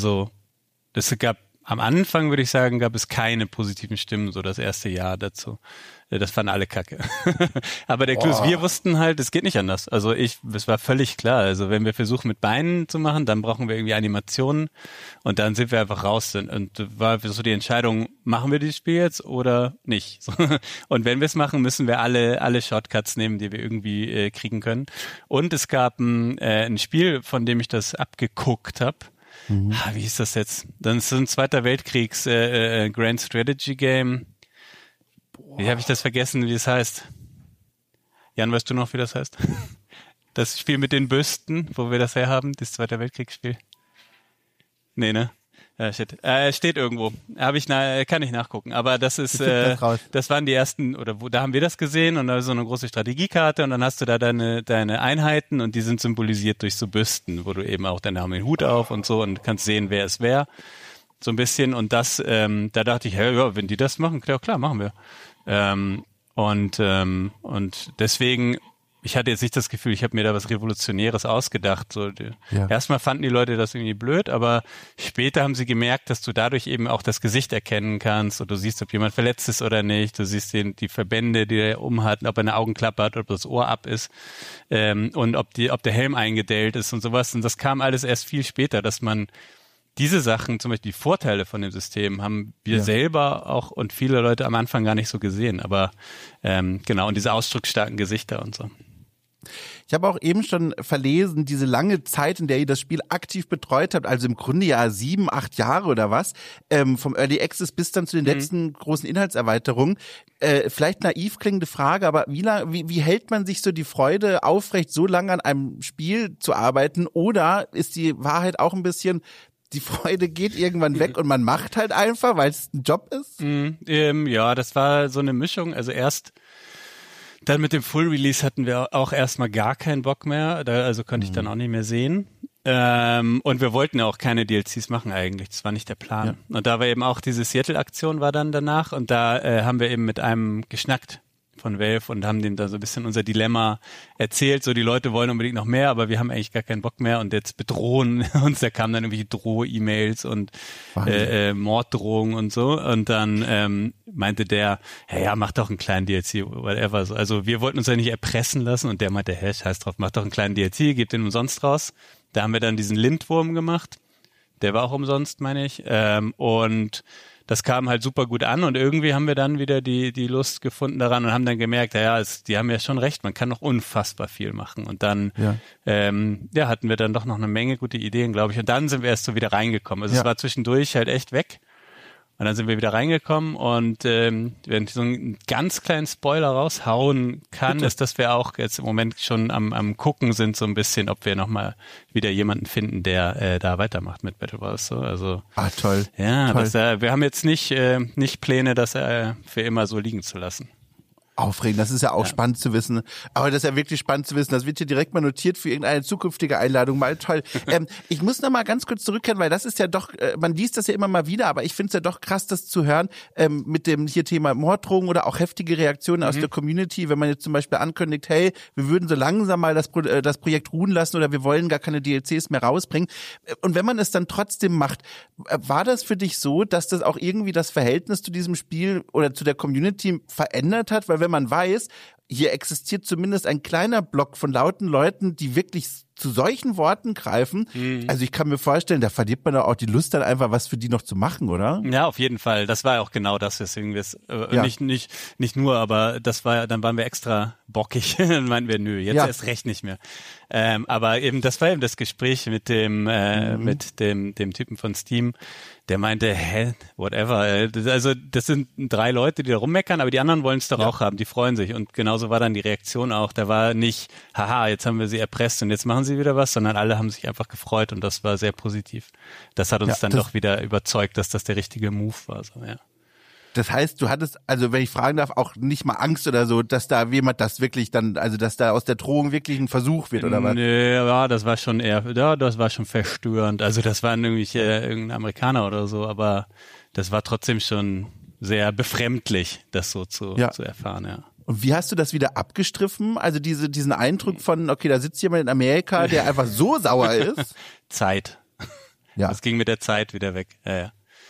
[SPEAKER 2] am Anfang, würde ich sagen, gab es keine positiven Stimmen, so das erste Jahr dazu. Das fanden alle kacke. Aber der Clou ist, wir wussten halt, es geht nicht anders. Also es war völlig klar. Also wenn wir versuchen mit Beinen zu machen, dann brauchen wir irgendwie Animationen und dann sind wir einfach raus. Und war so die Entscheidung, machen wir dieses Spiel jetzt oder nicht? Und wenn wir es machen, müssen wir alle Shortcuts nehmen, die wir irgendwie kriegen können. Und es gab ein Spiel, von dem ich das abgeguckt habe. Wie hieß das jetzt? Dann ist es ein Zweiter Weltkriegs Grand Strategy Game. Wie habe ich das vergessen, wie es heißt? Jan, weißt du noch, wie das heißt? Das Spiel mit den Büsten, wo wir das her haben, das Zweite Weltkriegsspiel. Nee, ne? Ja, shit. Steht irgendwo. Kann ich nachgucken. Aber das ist, das waren die ersten, da haben wir das gesehen und da ist so eine große Strategiekarte und dann hast du da deine Einheiten und die sind symbolisiert durch so Büsten, wo du eben auch, dann haben wir den Hut auf und so und kannst sehen, wer es wer. So ein bisschen und das, da dachte ich, ja, wenn die das machen, klar, machen wir. Und deswegen, ich hatte jetzt nicht das Gefühl, ich habe mir da was Revolutionäres ausgedacht. So, erstmal fanden die Leute das irgendwie blöd, aber später haben sie gemerkt, dass du dadurch eben auch das Gesicht erkennen kannst und du siehst, ob jemand verletzt ist oder nicht. Du siehst die Verbände, die er umhat, ob er eine Augenklappe hat, ob das Ohr ab ist und ob der Helm eingedellt ist und sowas. Und das kam alles erst viel später, dass man diese Sachen, zum Beispiel die Vorteile von dem System, haben wir selber auch und viele Leute am Anfang gar nicht so gesehen. Aber genau, und diese ausdrucksstarken Gesichter und so.
[SPEAKER 1] Ich habe auch eben schon verlesen, diese lange Zeit, in der ihr das Spiel aktiv betreut habt, also im Grunde ja 7, 8 Jahre oder was, vom Early Access bis dann zu den letzten großen Inhaltserweiterungen. Vielleicht naiv klingende Frage, aber wie hält man sich so die Freude aufrecht, so lange an einem Spiel zu arbeiten? Oder ist die Wahrheit auch ein bisschen, die Freude geht irgendwann weg und man macht halt einfach, weil es ein Job ist?
[SPEAKER 2] Ja, das war so eine Mischung. Also dann mit dem Full Release hatten wir auch erstmal gar keinen Bock mehr, also konnte ich dann auch nicht mehr sehen. Und wir wollten ja auch keine DLCs machen eigentlich, das war nicht der Plan. Ja. Und da war eben auch diese Seattle-Aktion war dann danach und da haben wir eben mit einem geschnackt von Valve und haben dem da so ein bisschen unser Dilemma erzählt, so die Leute wollen unbedingt noch mehr, aber wir haben eigentlich gar keinen Bock mehr und jetzt bedrohen uns, da kamen dann irgendwelche Droh-E-Mails und Morddrohungen und so und dann meinte der, ja, mach doch einen kleinen DLC, whatever. Also wir wollten uns ja nicht erpressen lassen und der meinte, scheiß drauf, mach doch einen kleinen DLC, gebt den umsonst raus. Da haben wir dann diesen Lindwurm gemacht, der war auch umsonst, meine ich, und das kam halt super gut an und irgendwie haben wir dann wieder die Lust gefunden daran und haben dann gemerkt, die haben ja schon recht, man kann noch unfassbar viel machen. Und dann hatten wir dann doch noch eine Menge gute Ideen, glaube ich. Und dann sind wir erst so wieder reingekommen. Also es war zwischendurch halt echt weg. Und dann sind wir wieder reingekommen und wenn ich so einen ganz kleinen Spoiler raushauen kann, ist, dass wir auch jetzt im Moment schon am Gucken sind so ein bisschen, ob wir nochmal wieder jemanden finden, der da weitermacht mit Battle Wars. So. Also,
[SPEAKER 1] toll.
[SPEAKER 2] Ja,
[SPEAKER 1] toll.
[SPEAKER 2] Wir haben jetzt nicht Pläne, das für immer so liegen zu lassen.
[SPEAKER 1] Aufregend, das ist ja auch spannend zu wissen. Aber das ist ja wirklich spannend zu wissen. Das wird hier direkt mal notiert für irgendeine zukünftige Einladung. Mal toll. Ich muss noch mal ganz kurz zurückkehren, weil das ist ja doch, man liest das ja immer mal wieder, aber ich finde es ja doch krass, das zu hören mit dem hier Thema Morddrohungen oder auch heftige Reaktionen aus der Community, wenn man jetzt zum Beispiel ankündigt, hey, wir würden so langsam mal das Projekt ruhen lassen oder wir wollen gar keine DLCs mehr rausbringen. Und wenn man es dann trotzdem macht, war das für dich so, dass das auch irgendwie das Verhältnis zu diesem Spiel oder zu der Community verändert hat? Weil wenn man weiß, hier existiert zumindest ein kleiner Block von lauten Leuten, die wirklich zu solchen Worten greifen. Also ich kann mir vorstellen, da verliert man doch auch die Lust dann einfach, was für die noch zu machen, oder?
[SPEAKER 2] Ja, auf jeden Fall. Das war auch genau das, weswegen wir es nicht nur, aber dann waren wir extra bockig. Dann meinten wir, nö, jetzt erst recht nicht mehr. Aber eben, das war eben das Gespräch mit dem Typen von Steam, der meinte, whatever. Also das sind 3 Leute, die da rummeckern, aber die anderen wollen es doch auch haben, die freuen sich. Und genauso war dann die Reaktion auch. Da war nicht, haha, jetzt haben wir sie erpresst und jetzt machen sie wieder was, sondern alle haben sich einfach gefreut und das war sehr positiv. Das hat uns dann doch wieder überzeugt, dass das der richtige Move war. So, ja.
[SPEAKER 1] Das heißt, du hattest, also wenn ich fragen darf, auch nicht mal Angst oder so, dass da jemand das wirklich dann, also dass da aus der Drohung wirklich ein Versuch wird oder was?
[SPEAKER 2] Nee, ja, das war schon das war schon verstörend. Also das waren irgendein Amerikaner oder so, aber das war trotzdem schon sehr befremdlich, das so zu erfahren, ja.
[SPEAKER 1] Und wie hast du das wieder abgestriffen? Also diesen Eindruck von, okay, da sitzt jemand in Amerika, der einfach so sauer ist?
[SPEAKER 2] Zeit. Ja. Das ging mit der Zeit wieder weg. Ja.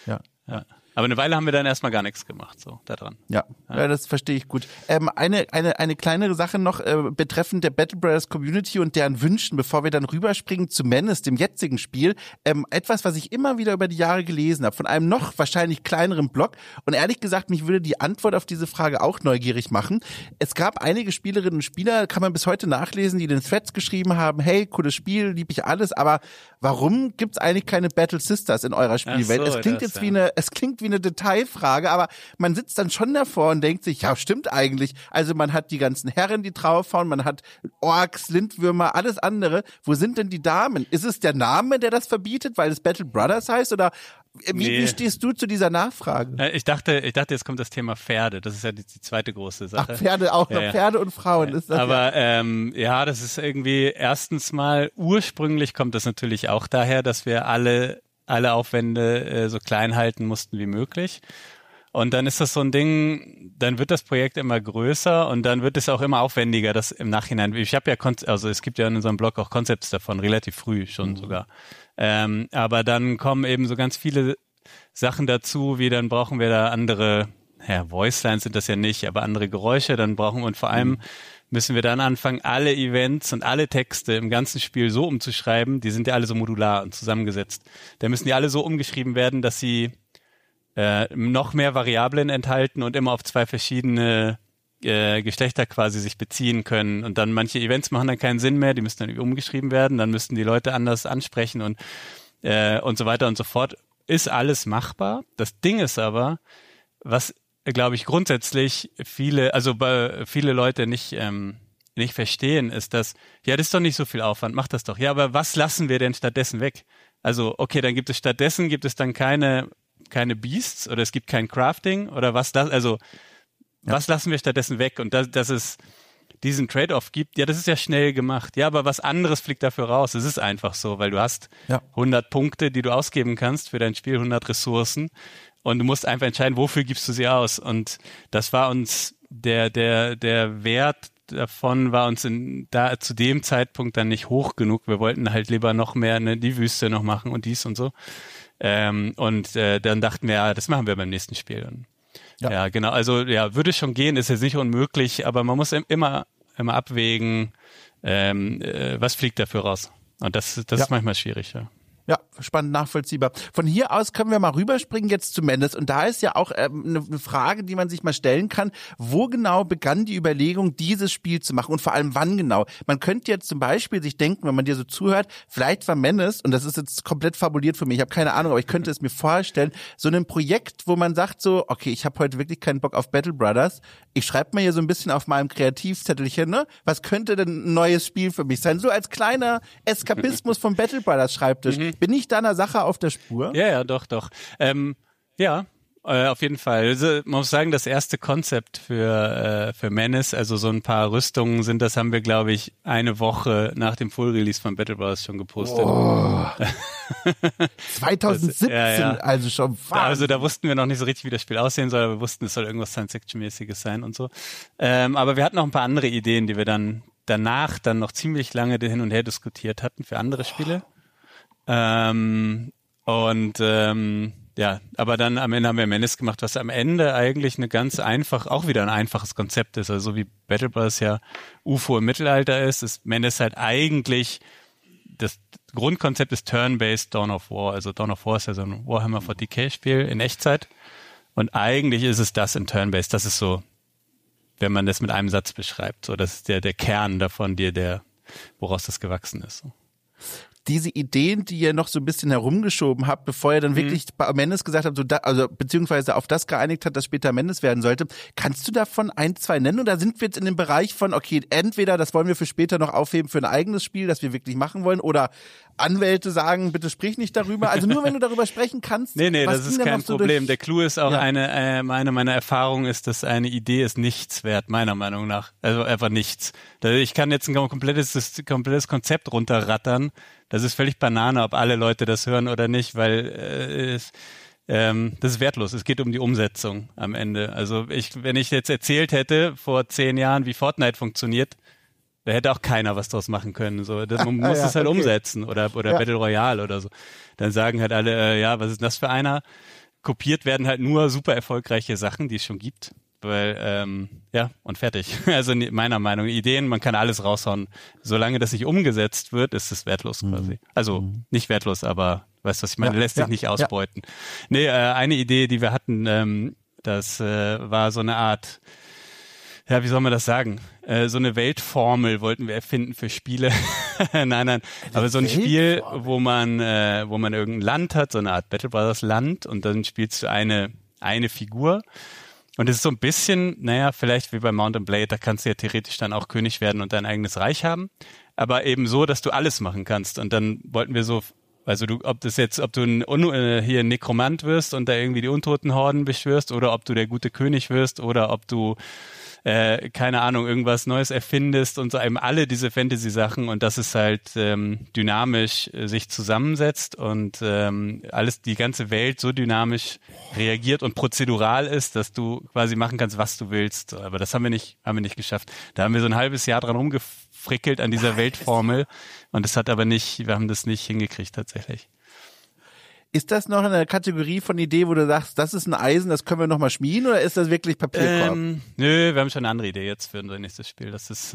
[SPEAKER 2] Aber eine Weile haben wir dann erstmal gar nichts gemacht, so da dran.
[SPEAKER 1] Ja, das verstehe ich gut. Eine kleinere Sache noch betreffend der Battle Brothers Community und deren Wünschen, bevor wir dann rüberspringen zu Menace, dem jetzigen Spiel. Etwas, was ich immer wieder über die Jahre gelesen habe, von einem noch wahrscheinlich kleineren Blog. Und ehrlich gesagt, mich würde die Antwort auf diese Frage auch neugierig machen. Es gab einige Spielerinnen und Spieler, kann man bis heute nachlesen, die den Threads geschrieben haben, hey, cooles Spiel, lieb ich alles, aber warum gibt's eigentlich keine Battle Sisters in eurer Spielwelt? Es klingt jetzt wie eine Detailfrage, aber man sitzt dann schon davor und denkt sich, ja, stimmt eigentlich. Also man hat die ganzen Herren, die draufhauen, man hat Orks, Lindwürmer, alles andere. Wo sind denn die Damen? Ist es der Name, der das verbietet, weil es Battle Brothers heißt, oder wie stehst du zu dieser Nachfrage?
[SPEAKER 2] Ich dachte, jetzt kommt das Thema Pferde. Das ist ja die zweite große Sache.
[SPEAKER 1] Ach, Pferde auch noch. Pferde und Frauen ist das.
[SPEAKER 2] Aber das ist irgendwie erstens mal, ursprünglich kommt das natürlich auch daher, dass wir alle Aufwände so klein halten mussten wie möglich. Und dann ist das so ein Ding, dann wird das Projekt immer größer und dann wird es auch immer aufwendiger, das im Nachhinein. Ich habe ja, also es gibt ja in unserem Blog auch Concepts davon, relativ früh schon sogar. Aber dann kommen eben so ganz viele Sachen dazu, wie dann brauchen wir da andere, Voicelines sind das ja nicht, aber andere Geräusche, dann brauchen wir und vor allem müssen wir dann anfangen, alle Events und alle Texte im ganzen Spiel so umzuschreiben, die sind ja alle so modular und zusammengesetzt. Da müssen die alle so umgeschrieben werden, dass sie noch mehr Variablen enthalten und immer auf 2 verschiedene Geschlechter quasi sich beziehen können. Und dann manche Events machen dann keinen Sinn mehr, die müssen dann umgeschrieben werden, dann müssten die Leute anders ansprechen und so weiter und so fort. Ist alles machbar. Das Ding ist aber, was, glaube ich, grundsätzlich viele Leute nicht verstehen, ist, dass, das ist doch nicht so viel Aufwand, mach das doch. Ja, aber was lassen wir denn stattdessen weg? Also, okay, dann gibt es dann keine Beasts oder es gibt kein Crafting oder was lassen wir stattdessen weg? Und dass es diesen Trade-off gibt, das ist ja schnell gemacht. Ja, aber was anderes fliegt dafür raus. Es ist einfach so, weil du hast 100 Punkte, die du ausgeben kannst für dein Spiel, 100 Ressourcen und du musst einfach entscheiden, wofür gibst du sie aus? Und das war uns der Wert davon war uns zu dem Zeitpunkt dann nicht hoch genug. Wir wollten halt lieber noch mehr die Wüste noch machen und dies und so. Dann dachten wir, das machen wir beim nächsten Spiel. Ja, genau. Also würde schon gehen, ist jetzt nicht unmöglich, aber man muss immer abwägen, was fliegt dafür raus. Und das ist manchmal schwierig, ja.
[SPEAKER 1] Ja, spannend nachvollziehbar. Von hier aus können wir mal rüberspringen jetzt zu Menace. Und da ist ja auch eine Frage, die man sich mal stellen kann. Wo genau begann die Überlegung, dieses Spiel zu machen? Und vor allem wann genau? Man könnte jetzt zum Beispiel sich denken, wenn man dir so zuhört, vielleicht war Menace, und das ist jetzt komplett fabuliert für mich, ich habe keine Ahnung, aber ich könnte es mir vorstellen, so ein Projekt, wo man sagt so, okay, ich habe heute wirklich keinen Bock auf Battle Brothers. Ich schreibe mir hier so ein bisschen auf meinem Kreativzettelchen, ne? Was könnte denn ein neues Spiel für mich sein? So als kleiner Eskapismus vom Battle Brothers Schreibtisch. Bin ich deiner Sache auf der Spur?
[SPEAKER 2] Ja, doch. Auf jeden Fall. Also, man muss sagen, das erste Konzept für Menace, also so ein paar Rüstungen das haben wir, glaube ich, eine Woche nach dem Full-Release von Battle Bros. Schon gepostet.
[SPEAKER 1] Oh. 2017, also schon Wahnsinn.
[SPEAKER 2] Also da wussten wir noch nicht so richtig, wie das Spiel aussehen soll, aber wir wussten, es soll irgendwas Science-Fiction-mäßiges sein und so. Aber wir hatten noch ein paar andere Ideen, die wir dann danach noch ziemlich lange hin und her diskutiert hatten für andere Spiele. Aber dann am Ende haben wir Menace gemacht, was am Ende eigentlich auch wieder ein einfaches Konzept ist. Also so wie Battle Bros. Ja UFO im Mittelalter ist Menace halt eigentlich, das Grundkonzept ist Turn-Based Dawn of War. Also Dawn of War ist ja so ein Warhammer 40k Spiel in Echtzeit. Und eigentlich ist es das in Turn-Based. Das ist so, wenn man das mit einem Satz beschreibt. So, das ist der Kern davon, woraus das gewachsen ist. So.
[SPEAKER 1] Diese Ideen, die ihr noch so ein bisschen herumgeschoben habt, bevor ihr dann wirklich bei Menace gesagt habt, beziehungsweise auf das geeinigt hat, dass später Menace werden sollte, kannst du davon 1, 2 nennen? Oder sind wir jetzt in dem Bereich von, okay, entweder das wollen wir für später noch aufheben für ein eigenes Spiel, das wir wirklich machen wollen, oder Anwälte sagen, bitte sprich nicht darüber. Also nur wenn du darüber sprechen kannst.
[SPEAKER 2] Nee, das ist kein Problem. Der Clou ist auch meine Erfahrung ist, dass eine Idee ist nichts wert, meiner Meinung nach. Also einfach nichts. Ich kann jetzt ein komplettes Konzept runterrattern. Das ist völlig Banane, ob alle Leute das hören oder nicht, weil das ist wertlos. Es geht um die Umsetzung am Ende. Also wenn ich jetzt erzählt hätte vor 10 Jahren, wie Fortnite funktioniert, da hätte auch keiner was draus machen können. So, man muss es halt umsetzen oder Battle Royale oder so. Dann sagen halt alle, was ist das für einer? Kopiert werden halt nur super erfolgreiche Sachen, die es schon gibt. Weil, und fertig. Also meiner Meinung nach, Ideen, man kann alles raushauen. Solange das nicht umgesetzt wird, ist es wertlos quasi. Also nicht wertlos, aber weißt du, was ich meine? Lässt sich nicht ausbeuten. Ja. Nee, eine Idee, die wir hatten, das war so eine Art, wie soll man das sagen? So eine Weltformel wollten wir erfinden für Spiele. Nein, aber so ein Spiel, wo man irgendein Land hat, so eine Art Battle Brothers Land, und dann spielst du eine Figur. Und es ist so ein bisschen, vielleicht wie bei Mount & Blade, da kannst du ja theoretisch dann auch König werden und dein eigenes Reich haben, aber eben so, dass du alles machen kannst. Und dann wollten wir so, also ob du hier ein Nekromant wirst und da irgendwie die Untotenhorden beschwörst, oder ob du der gute König wirst, oder ob du keine Ahnung, irgendwas Neues erfindest und so eben alle diese Fantasy-Sachen und dass es halt dynamisch sich zusammensetzt und alles, die ganze Welt so dynamisch reagiert und prozedural ist, dass du quasi machen kannst, was du willst. Aber das haben wir nicht geschafft. Da haben wir so ein halbes Jahr dran rumgefrickelt an dieser Weltformel und wir haben das nicht hingekriegt tatsächlich.
[SPEAKER 1] Ist das noch in der Kategorie von Idee, wo du sagst, das ist ein Eisen, das können wir noch mal schmieden, oder ist das wirklich Papierkorb?
[SPEAKER 2] Nö, wir haben schon eine andere Idee jetzt für unser nächstes Spiel. Das ist,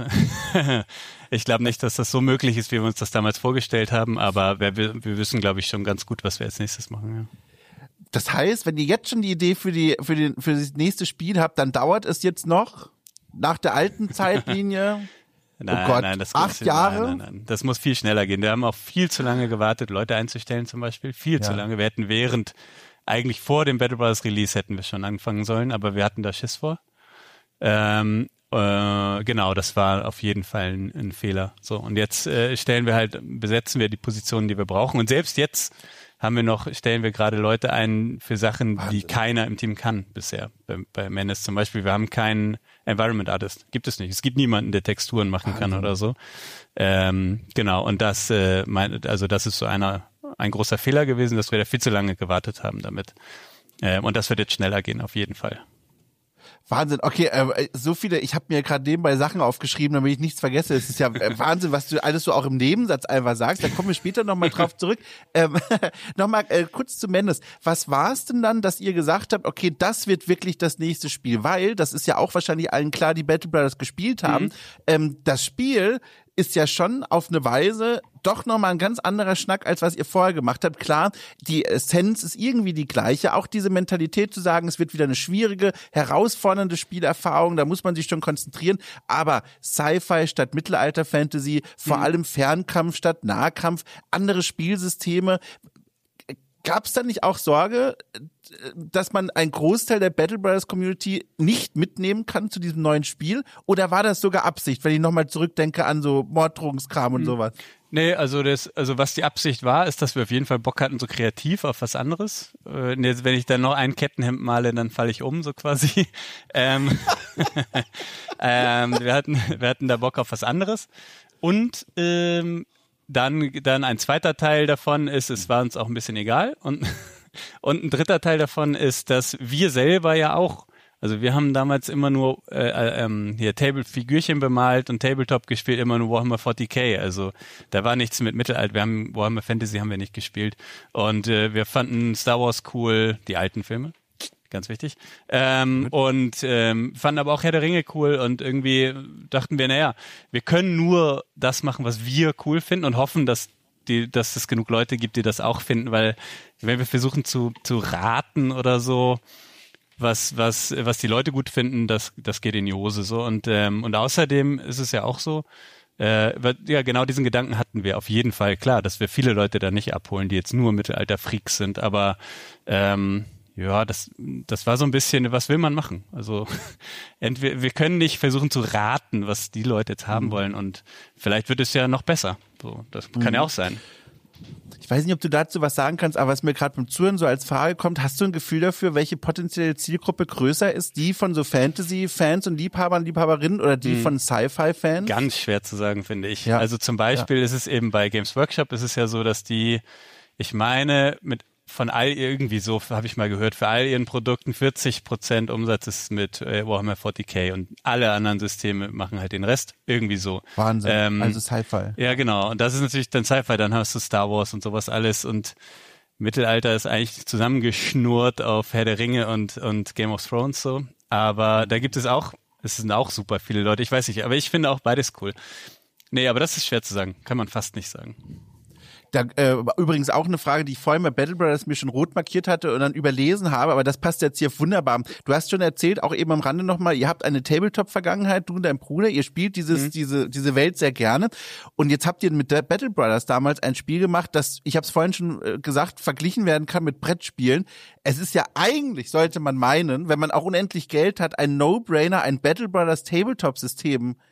[SPEAKER 2] ich glaube nicht, dass das so möglich ist, wie wir uns das damals vorgestellt haben, aber wir wissen, glaube ich, schon ganz gut, was wir als nächstes machen. Ja.
[SPEAKER 1] Das heißt, wenn ihr jetzt schon die Idee für das nächste Spiel habt, dann dauert es jetzt noch nach der alten Zeitlinie.
[SPEAKER 2] Nein, das
[SPEAKER 1] 8 Jahre?
[SPEAKER 2] Nein. Das muss viel schneller gehen. Wir haben auch viel zu lange gewartet, Leute einzustellen zum Beispiel. Viel zu lange. Wir hätten eigentlich vor dem Battle Brothers Release hätten wir schon anfangen sollen, aber wir hatten da Schiss vor. Genau, das war auf jeden Fall ein Fehler. So, und jetzt besetzen wir die Positionen, die wir brauchen. Und selbst jetzt stellen wir gerade Leute ein für Sachen, Wahnsinn, die keiner im Team kann bisher. Bei Menace zum Beispiel, wir haben keinen Environment Artist. Gibt es nicht. Es gibt niemanden, der Texturen machen kann oder so. Genau, und das ist so ein großer Fehler gewesen, dass wir da viel zu lange gewartet haben damit. Und das wird jetzt schneller gehen, auf jeden Fall.
[SPEAKER 1] Wahnsinn, okay, so viele, ich habe mir gerade nebenbei Sachen aufgeschrieben, damit ich nichts vergesse. Es ist ja Wahnsinn, was du alles so auch im Nebensatz einfach sagst. Da kommen wir später nochmal drauf zurück. Nochmal kurz zu Mendes. Was war es denn dann, dass ihr gesagt habt, okay, das wird wirklich das nächste Spiel? Weil, das ist ja auch wahrscheinlich allen klar, die Battle Brothers gespielt haben. Das Spiel ist ja schon auf eine Weise doch nochmal ein ganz anderer Schnack, als was ihr vorher gemacht habt. Klar, die Essenz ist irgendwie die gleiche. Auch diese Mentalität zu sagen, es wird wieder eine schwierige, herausfordernde Spielerfahrung, da muss man sich schon konzentrieren. Aber Sci-Fi statt Mittelalter-Fantasy, vor allem Fernkampf statt Nahkampf, andere Spielsysteme. Gab es da nicht auch Sorge, dass man einen Großteil der Battle Brothers Community nicht mitnehmen kann zu diesem neuen Spiel? Oder war das sogar Absicht, wenn ich nochmal zurückdenke an so Morddrohungskram und sowas?
[SPEAKER 2] Nee, also was die Absicht war, ist, dass wir auf jeden Fall Bock hatten, so kreativ auf was anderes. Jetzt, wenn ich dann noch ein Kettenhemd male, dann falle ich um, so quasi. Wir hatten da Bock auf was anderes. Und dann ein zweiter Teil davon ist, es war uns auch ein bisschen egal. Und ein dritter Teil davon ist, dass wir selber ja auch, also wir haben damals immer nur Table-Figürchen bemalt und Tabletop gespielt, immer nur Warhammer 40k. Also da war nichts mit Mittelalter. Warhammer Fantasy haben wir nicht gespielt. Und wir fanden Star Wars cool, die alten Filme. Ganz wichtig. Und fanden aber auch Herr der Ringe cool und irgendwie dachten wir, naja, wir können nur das machen, was wir cool finden und hoffen, dass es genug Leute gibt, die das auch finden, weil wenn wir versuchen zu raten oder so, was die Leute gut finden, das geht in die Hose so. Und außerdem ist es ja auch so, ja, genau diesen Gedanken hatten wir auf jeden Fall. Klar, dass wir viele Leute da nicht abholen, die jetzt nur Mittelalter-Freaks sind, aber ja, das war so ein bisschen, was will man machen? Also wir können nicht versuchen zu raten, was die Leute jetzt haben wollen und vielleicht wird es ja noch besser. So, das kann ja auch sein.
[SPEAKER 1] Ich weiß nicht, ob du dazu was sagen kannst, aber was mir gerade beim Zuhören so als Frage kommt, hast du ein Gefühl dafür, welche potenzielle Zielgruppe größer ist? Die von so Fantasy-Fans und Liebhabern, Liebhaberinnen oder die von Sci-Fi-Fans?
[SPEAKER 2] Ganz schwer zu sagen, finde ich.
[SPEAKER 1] Ja.
[SPEAKER 2] Also zum Beispiel ist es eben bei Games Workshop ist es ja so, dass ich meine, von all irgendwie so, habe ich mal gehört, für all ihren Produkten 40% Umsatz ist mit Warhammer 40k und alle anderen Systeme machen halt den Rest irgendwie so.
[SPEAKER 1] Wahnsinn, also Sci-Fi.
[SPEAKER 2] Ja, genau. Und das ist natürlich dann Sci-Fi, dann hast du Star Wars und sowas alles und Mittelalter ist eigentlich zusammengeschnurrt auf Herr der Ringe und Game of Thrones so. Aber da gibt es sind auch super viele Leute, ich weiß nicht, aber ich finde auch beides cool. Nee, aber das ist schwer zu sagen, kann man fast nicht sagen.
[SPEAKER 1] Da, übrigens auch eine Frage, die ich vorhin bei Battle Brothers mir schon rot markiert hatte und dann überlesen habe, aber das passt jetzt hier wunderbar. Du hast schon erzählt, auch eben am Rande nochmal, ihr habt eine Tabletop-Vergangenheit, du und dein Bruder, ihr spielt diese Welt sehr gerne und jetzt habt ihr mit der Battle Brothers damals ein Spiel gemacht, das, ich habe es vorhin schon gesagt, verglichen werden kann mit Brettspielen. Es ist ja eigentlich, sollte man meinen, wenn man auch unendlich Geld hat, ein No-Brainer, ein Battle Brothers Tabletop-System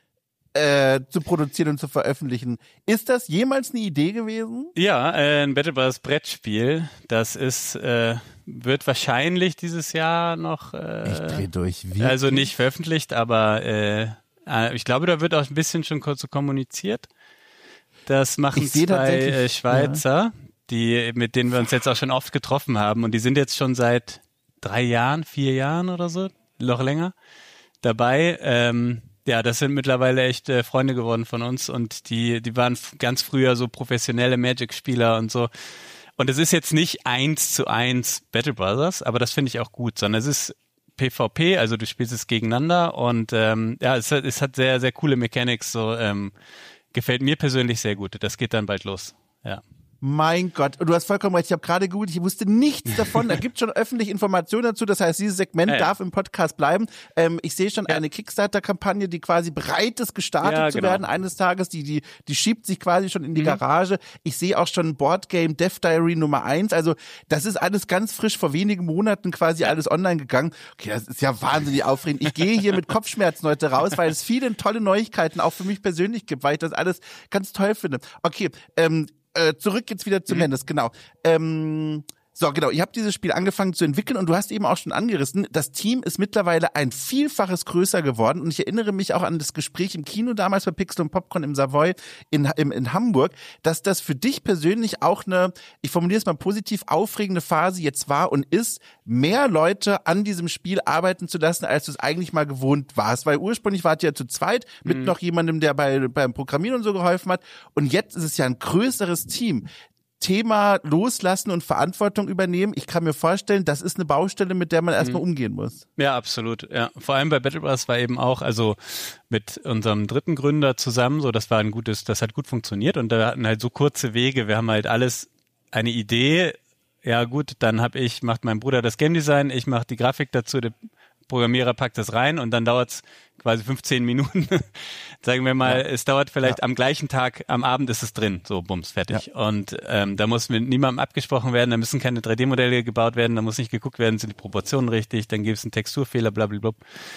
[SPEAKER 1] zu produzieren und zu veröffentlichen. Ist das jemals eine Idee gewesen?
[SPEAKER 2] Ja, ein Battle Bros. Brettspiel. Das ist, wird wahrscheinlich dieses Jahr noch
[SPEAKER 1] ich dreh durch. Wirklich?
[SPEAKER 2] Also nicht veröffentlicht, aber ich glaube, da wird auch ein bisschen schon kurz so kommuniziert. Das machen zwei Schweizer, mit denen wir uns jetzt auch schon oft getroffen haben. Und die sind jetzt schon seit 3 Jahren, 4 Jahren oder so, noch länger dabei. Ja, das sind mittlerweile echt Freunde geworden von uns. Und die waren ganz früher so professionelle Magic-Spieler und so. Und es ist jetzt nicht 1:1 Battle Brothers, aber das finde ich auch gut, sondern es ist PvP, also du spielst es gegeneinander und es hat sehr, sehr coole Mechanics, so gefällt mir persönlich sehr gut. Das geht dann bald los, ja.
[SPEAKER 1] Mein Gott, und du hast vollkommen recht, ich habe gerade gegoogelt, ich wusste nichts davon, da gibt es schon öffentlich Informationen dazu, das heißt, dieses Segment darf im Podcast bleiben. Ich sehe schon eine Kickstarter-Kampagne, die quasi bereit ist, gestartet zu werden eines Tages, die schiebt sich quasi schon in die Garage. Ich sehe auch schon Boardgame Death Diary Nummer 1, also das ist alles ganz frisch, vor wenigen Monaten quasi alles online gegangen. Okay, das ist ja wahnsinnig aufregend. Ich gehe hier mit Kopfschmerzen heute raus, weil es viele tolle Neuigkeiten auch für mich persönlich gibt, weil ich das alles ganz toll finde. Okay, zurück jetzt wieder zum Hennes, genau. So, genau, ihr habt dieses Spiel angefangen zu entwickeln und du hast eben auch schon angerissen, das Team ist mittlerweile ein Vielfaches größer geworden und ich erinnere mich auch an das Gespräch im Kino damals bei Pixel und Popcorn im Savoy in Hamburg, dass das für dich persönlich auch eine, ich formuliere es mal positiv, aufregende Phase jetzt war und ist, mehr Leute an diesem Spiel arbeiten zu lassen, als du es eigentlich mal gewohnt warst, weil ursprünglich wart ihr ja zu zweit mit noch jemandem, der beim Programmieren und so geholfen hat und jetzt ist es ja ein größeres Team. Thema Loslassen und Verantwortung übernehmen. Ich kann mir vorstellen, das ist eine Baustelle, mit der man erstmal umgehen muss.
[SPEAKER 2] Ja, absolut. Ja, vor allem bei Battle Bros. War eben auch, also mit unserem dritten Gründer zusammen, so das hat gut funktioniert und da hatten halt so kurze Wege. Wir haben halt alles eine Idee. Ja gut, dann macht mein Bruder das Game Design, ich mache die Grafik dazu, der Programmierer packt das rein und dann dauert's quasi 15 Minuten. Sagen wir mal, es dauert vielleicht am gleichen Tag, am Abend ist es drin, so bums, fertig. Ja. Und da muss mit niemandem abgesprochen werden, da müssen keine 3D-Modelle gebaut werden, da muss nicht geguckt werden, sind die Proportionen richtig, dann gibt es einen Texturfehler, blablabla.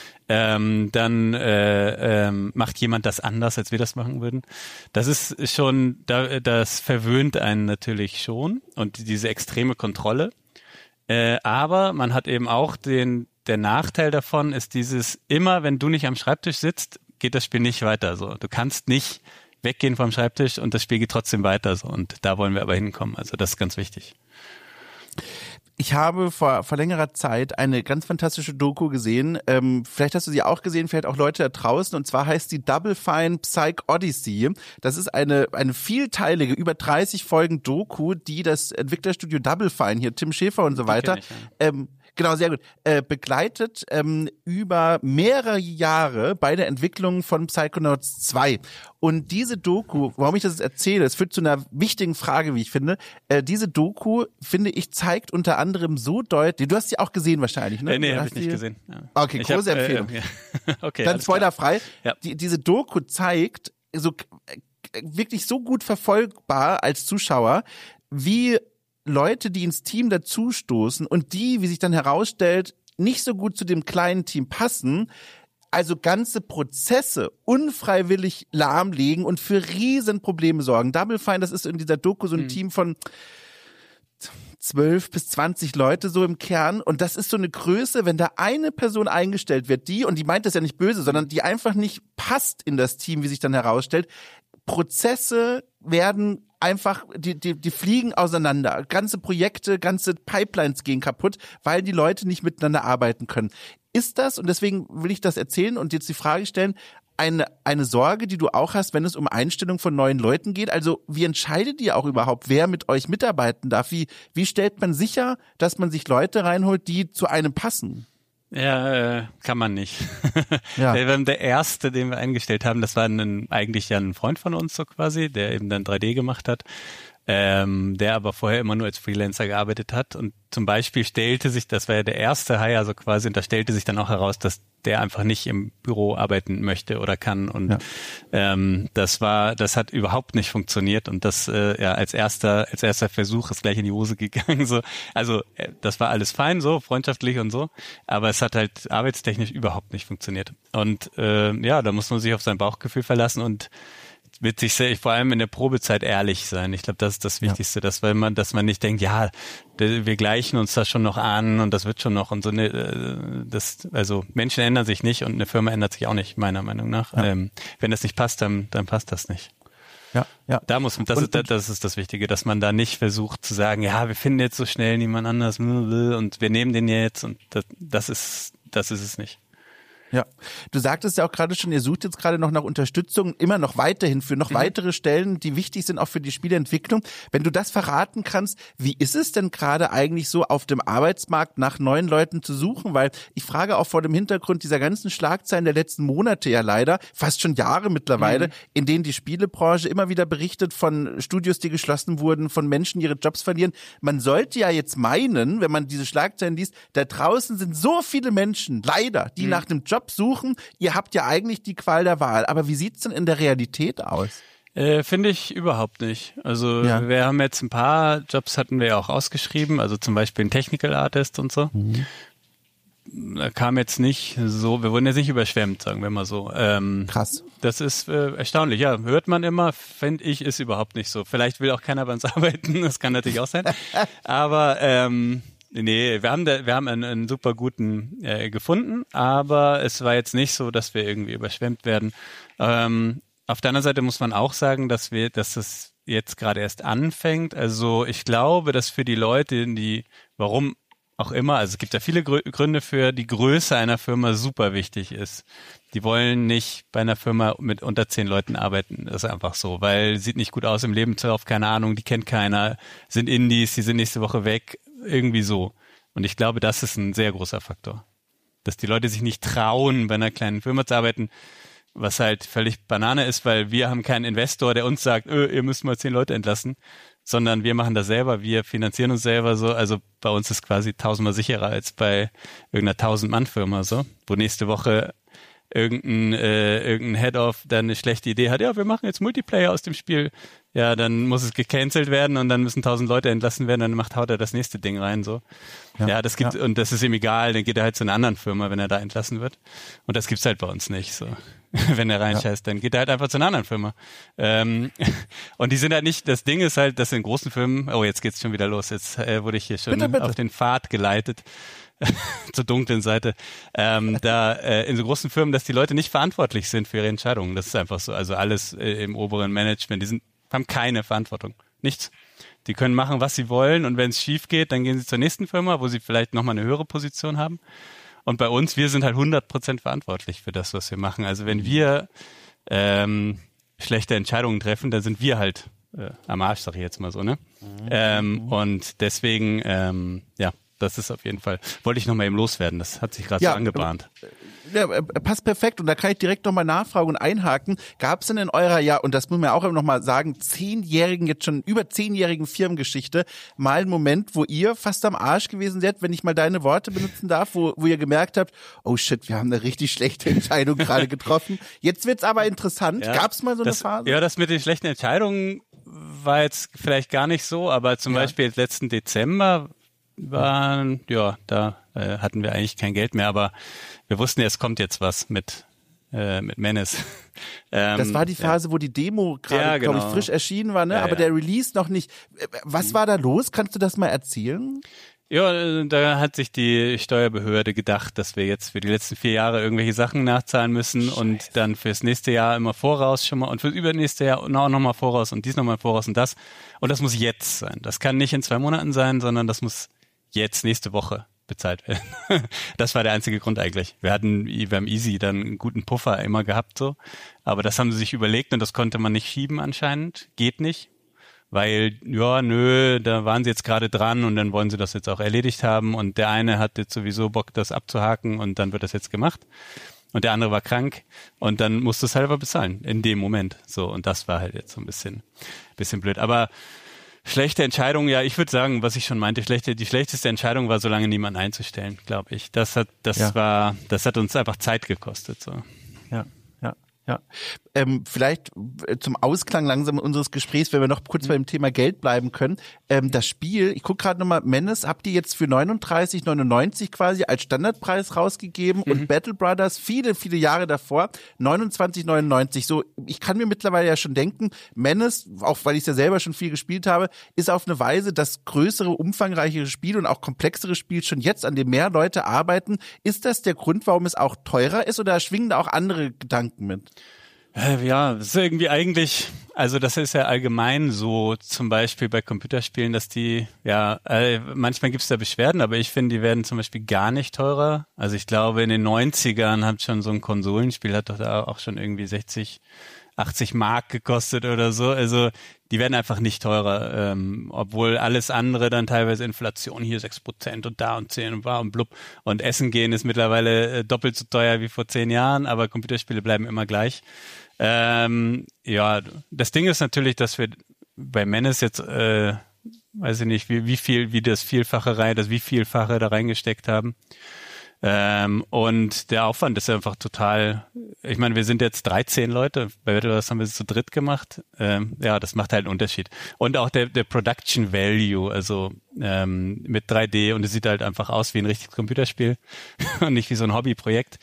[SPEAKER 2] Dann macht jemand das anders, als wir das machen würden. Das ist schon, das verwöhnt einen natürlich schon und diese extreme Kontrolle. Aber man hat eben auch der Nachteil davon ist immer wenn du nicht am Schreibtisch sitzt, geht das Spiel nicht weiter, so. Du kannst nicht weggehen vom Schreibtisch und das Spiel geht trotzdem weiter, so. Und da wollen wir aber hinkommen. Also das ist ganz wichtig.
[SPEAKER 1] Ich habe vor längerer Zeit eine ganz fantastische Doku gesehen. Vielleicht hast du sie auch gesehen, vielleicht auch Leute da draußen. Und zwar heißt die Double Fine Psych Odyssey. Das ist eine vielteilige, über 30 Folgen Doku, die das Entwicklerstudio Double Fine, hier Tim Schäfer und so weiter, genau, sehr gut. Begleitet über mehrere Jahre bei der Entwicklung von Psychonauts 2. Und diese Doku, warum ich das jetzt erzähle, es führt zu einer wichtigen Frage, wie ich finde. Diese Doku, finde ich, zeigt unter anderem so deutlich, du hast sie auch gesehen wahrscheinlich, ne?
[SPEAKER 2] Nee, habe ich nicht gesehen. Ja.
[SPEAKER 1] Okay, große Empfehlung.
[SPEAKER 2] Ja. Okay,
[SPEAKER 1] dann spoilerfrei.
[SPEAKER 2] Ja.
[SPEAKER 1] Diese Doku zeigt so wirklich so gut verfolgbar als Zuschauer, wie Leute, die ins Team dazustoßen und die, wie sich dann herausstellt, nicht so gut zu dem kleinen Team passen, also ganze Prozesse unfreiwillig lahmlegen und für riesen Probleme sorgen. Double Fine, das ist in dieser Doku so ein Team von 12 bis 20 Leute so im Kern und das ist so eine Größe, wenn da eine Person eingestellt wird, und die meint das ja nicht böse, sondern die einfach nicht passt in das Team, wie sich dann herausstellt, Prozesse werden einfach, die fliegen auseinander. Ganze Projekte, ganze Pipelines gehen kaputt, weil die Leute nicht miteinander arbeiten können. Ist das, und deswegen will ich das erzählen und jetzt die Frage stellen, eine Sorge, die du auch hast, wenn es um Einstellung von neuen Leuten geht? Also wie entscheidet ihr auch überhaupt, wer mit euch mitarbeiten darf? Wie stellt man sicher, dass man sich Leute reinholt, die zu einem passen?
[SPEAKER 2] Ja, kann man nicht. Ja. Der erste, den wir eingestellt haben, das war eigentlich ja ein Freund von uns so quasi, der eben dann 3D gemacht hat. der aber vorher immer nur als Freelancer gearbeitet hat. Und zum Beispiel das war ja der erste Hire, also quasi, und da stellte sich dann auch heraus, dass der einfach nicht im Büro arbeiten möchte oder kann. Und das hat überhaupt nicht funktioniert. Und das als erster Versuch ist gleich in die Hose gegangen. So. Also das war alles fein, so freundschaftlich und so, aber es hat halt arbeitstechnisch überhaupt nicht funktioniert. Und da muss man sich auf sein Bauchgefühl verlassen und wird sich vor allem in der Probezeit ehrlich sein. Ich glaube, das ist das Wichtigste, dass man nicht denkt, ja, wir gleichen uns das schon noch an und das wird schon noch und so. Also Menschen ändern sich nicht und eine Firma ändert sich auch nicht, meiner Meinung nach. Ja. Wenn das nicht passt, dann passt das nicht.
[SPEAKER 1] Ja.
[SPEAKER 2] Das ist das Wichtige, dass man da nicht versucht zu sagen, ja, wir finden jetzt so schnell niemand anders und wir nehmen den jetzt und das ist es nicht.
[SPEAKER 1] Ja, du sagtest ja auch gerade schon, ihr sucht jetzt gerade noch nach Unterstützung, immer noch weiterhin für noch weitere Stellen, die wichtig sind auch für die Spieleentwicklung. Wenn du das verraten kannst, wie ist es denn gerade eigentlich so auf dem Arbeitsmarkt nach neuen Leuten zu suchen? Weil ich frage auch vor dem Hintergrund dieser ganzen Schlagzeilen der letzten Monate ja leider, fast schon Jahre mittlerweile, in denen die Spielebranche immer wieder berichtet von Studios, die geschlossen wurden, von Menschen, die ihre Jobs verlieren. Man sollte ja jetzt meinen, wenn man diese Schlagzeilen liest, da draußen sind so viele Menschen, leider, die nach einem Job suchen, ihr habt ja eigentlich die Qual der Wahl. Aber wie sieht's denn in der Realität aus?
[SPEAKER 2] Finde ich überhaupt nicht. Also wir haben jetzt ein paar Jobs hatten wir ja auch ausgeschrieben, also zum Beispiel ein Technical Artist und so. Da kam jetzt nicht so, wir wurden jetzt nicht überschwemmt, sagen wir mal so.
[SPEAKER 1] Krass.
[SPEAKER 2] Das ist erstaunlich, ja. Hört man immer, finde ich, ist überhaupt nicht so. Vielleicht will auch keiner bei uns arbeiten, das kann natürlich auch sein. Aber nee, wir haben einen super guten gefunden, aber es war jetzt nicht so, dass wir irgendwie überschwemmt werden. Auf der anderen Seite muss man auch sagen, dass es jetzt gerade erst anfängt. Also ich glaube, dass für die Leute, warum auch immer, also es gibt ja viele Gründe für die Größe einer Firma super wichtig ist. Die wollen nicht bei einer Firma mit unter 10 Leuten arbeiten. Das ist einfach so, weil sieht nicht gut aus im Lebenslauf, keine Ahnung, die kennt keiner, sind Indies, die sind nächste Woche weg. Irgendwie so. Und ich glaube, das ist ein sehr großer Faktor. Dass die Leute sich nicht trauen, bei einer kleinen Firma zu arbeiten, was halt völlig Banane ist, weil wir haben keinen Investor, der uns sagt, ihr müsst mal 10 Leute entlassen, sondern wir machen das selber, wir finanzieren uns selber so. Also bei uns ist quasi 1000-mal sicherer als bei irgendeiner 1000-Mann-Firma so, wo nächste Woche irgendein Head-Off dann eine schlechte Idee hat, ja, wir machen jetzt Multiplayer aus dem Spiel. Ja, dann muss es gecancelt werden und dann müssen 1000 Leute entlassen werden, dann haut er das nächste Ding rein, so. Und das ist ihm egal, dann geht er halt zu einer anderen Firma, wenn er da entlassen wird. Und das gibt's halt bei uns nicht, so. Wenn er reinscheißt, dann geht er halt einfach zu einer anderen Firma. Und die sind halt nicht, das Ding ist halt, dass in großen Firmen, jetzt geht's schon wieder los, jetzt wurde ich hier schon bitte. Auf den Pfad geleitet. Zur dunklen Seite, in so großen Firmen, dass die Leute nicht verantwortlich sind für ihre Entscheidungen. Das ist einfach so. Also alles im oberen Management, haben keine Verantwortung. Nichts. Die können machen, was sie wollen und wenn es schief geht, dann gehen sie zur nächsten Firma, wo sie vielleicht nochmal eine höhere Position haben. Und bei uns, wir sind halt 100% verantwortlich für das, was wir machen. Also wenn wir schlechte Entscheidungen treffen, dann sind wir halt am Arsch, sag ich jetzt mal so, ne? Und deswegen, das ist auf jeden Fall, wollte ich nochmal eben loswerden, das hat sich gerade so angebahnt.
[SPEAKER 1] Ja, passt perfekt und da kann ich direkt nochmal nachfragen und einhaken. Gab es denn in eurer, und das muss man ja auch nochmal sagen, über 10-jährigen Firmengeschichte mal einen Moment, wo ihr fast am Arsch gewesen seid, wenn ich mal deine Worte benutzen darf, wo ihr gemerkt habt, oh shit, wir haben eine richtig schlechte Entscheidung gerade getroffen. Jetzt wird's aber interessant. Ja, gab es mal so eine Phase?
[SPEAKER 2] Ja, das mit den schlechten Entscheidungen war jetzt vielleicht gar nicht so, aber zum Beispiel letzten Dezember da hatten wir eigentlich kein Geld mehr, aber wir wussten ja, es kommt jetzt was mit Menace.
[SPEAKER 1] Das war die Phase, wo die Demo gerade, glaube ich, frisch erschienen war, ne? Aber der Release noch nicht. Was war da los? Kannst du das mal erzählen?
[SPEAKER 2] Ja, da hat sich die Steuerbehörde gedacht, dass wir jetzt für die letzten 4 Jahre irgendwelche Sachen nachzahlen müssen und dann fürs nächste Jahr immer voraus schon mal und fürs übernächste Jahr auch nochmal voraus und dies nochmal voraus und das. Und das muss jetzt sein. Das kann nicht in 2 Monaten sein, sondern das muss jetzt nächste Woche bezahlt werden. Das war der einzige Grund eigentlich. Wir haben easy dann einen guten Puffer immer gehabt so, aber das haben sie sich überlegt und das konnte man nicht schieben anscheinend. Geht nicht. Weil, da waren sie jetzt gerade dran und dann wollen sie das jetzt auch erledigt haben und der eine hat jetzt sowieso Bock, das abzuhaken und dann wird das jetzt gemacht und der andere war krank und dann musste es halt aber bezahlen in dem Moment. So, und das war halt jetzt so ein bisschen blöd. Aber Schlechte Entscheidung, ja, ich würde sagen, was ich schon meinte, die schlechteste Entscheidung war, so lange niemanden einzustellen, glaube ich. Das hat uns einfach Zeit gekostet, so.
[SPEAKER 1] Ja. Vielleicht zum Ausklang langsam unseres Gesprächs, wenn wir noch kurz bei dem Thema Geld bleiben können. Das Spiel, ich gucke gerade nochmal, Menace habt ihr jetzt für 39,99 quasi als Standardpreis rausgegeben und Battle Brothers viele, viele Jahre davor 29,99. So, ich kann mir mittlerweile ja schon denken, Menace, auch weil ich es ja selber schon viel gespielt habe, ist auf eine Weise das größere, umfangreichere Spiel und auch komplexere Spiel schon jetzt, an dem mehr Leute arbeiten. Ist das der Grund, warum es auch teurer ist oder schwingen da auch andere Gedanken mit?
[SPEAKER 2] Ja, das ist irgendwie eigentlich, also das ist ja allgemein so, zum Beispiel bei Computerspielen, dass die, manchmal gibt es da Beschwerden, aber ich finde, die werden zum Beispiel gar nicht teurer. Also ich glaube, in den 90ern hat schon so ein Konsolenspiel, hat doch da auch schon irgendwie 60, 80 Mark gekostet oder so. Also die werden einfach nicht teurer, obwohl alles andere dann teilweise Inflation, hier 6% und da und 10 und bla und blub. Und Essen gehen ist mittlerweile doppelt so teuer wie vor 10 Jahren, aber Computerspiele bleiben immer gleich. Das Ding ist natürlich, dass wir bei Menace jetzt, weiß ich nicht, wie Vielfache da reingesteckt haben. Und der Aufwand ist einfach total, ich meine, wir sind jetzt 13 Leute, bei Battle Brothers haben wir es zu dritt gemacht. Das macht halt einen Unterschied. Und auch der Production Value, also mit 3D, und es sieht halt einfach aus wie ein richtiges Computerspiel und nicht wie so ein Hobbyprojekt.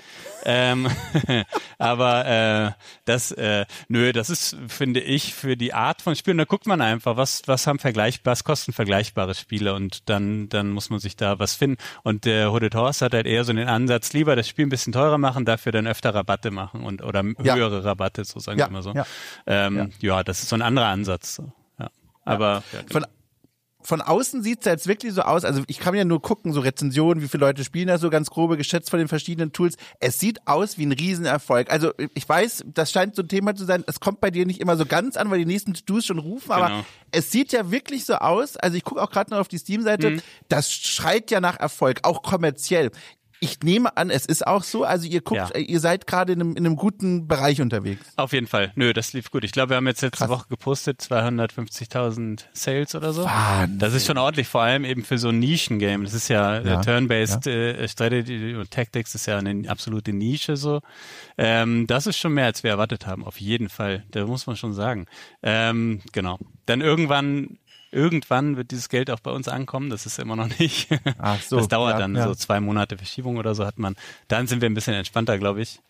[SPEAKER 2] Aber das ist, finde ich, für die Art von Spielen, da guckt man einfach, was kosten vergleichbare Spiele, und dann muss man sich da was finden. Und der Hooded Horse hat halt eher so den Ansatz, lieber das Spiel ein bisschen teurer machen, dafür dann öfter Rabatte machen oder höhere Rabatte, so sagen wir immer so. Das ist so ein anderer Ansatz. So. Ja. Aber
[SPEAKER 1] Von außen sieht es jetzt wirklich so aus, also ich kann ja nur gucken, so Rezensionen, wie viele Leute spielen da so ganz grobe geschätzt von den verschiedenen Tools. Es sieht aus wie ein Riesenerfolg. Also ich weiß, das scheint so ein Thema zu sein, es kommt bei dir nicht immer so ganz an, weil die nächsten To-Dos schon rufen, aber es sieht ja wirklich so aus, also ich gucke auch gerade noch auf die Steam-Seite, das schreit ja nach Erfolg, auch kommerziell. Ich nehme an, es ist auch so, also ihr guckt, ihr seid gerade in einem guten Bereich unterwegs.
[SPEAKER 2] Auf jeden Fall. Das lief gut. Ich glaube, wir haben jetzt letzte Woche gepostet, 250.000 Sales oder so. Wahnsinn. Das ist schon ordentlich, vor allem eben für so ein Nischengame. Das ist ja Turn-Based Strategy und Tactics ist ja eine absolute Nische so. Das ist schon mehr, als wir erwartet haben, auf jeden Fall. Da muss man schon sagen. Genau. Dann irgendwann wird dieses Geld auch bei uns ankommen, das ist immer noch nicht. Ach so, das dauert dann so 2 Monate Verschiebung oder so hat man. Dann sind wir ein bisschen entspannter, glaube ich.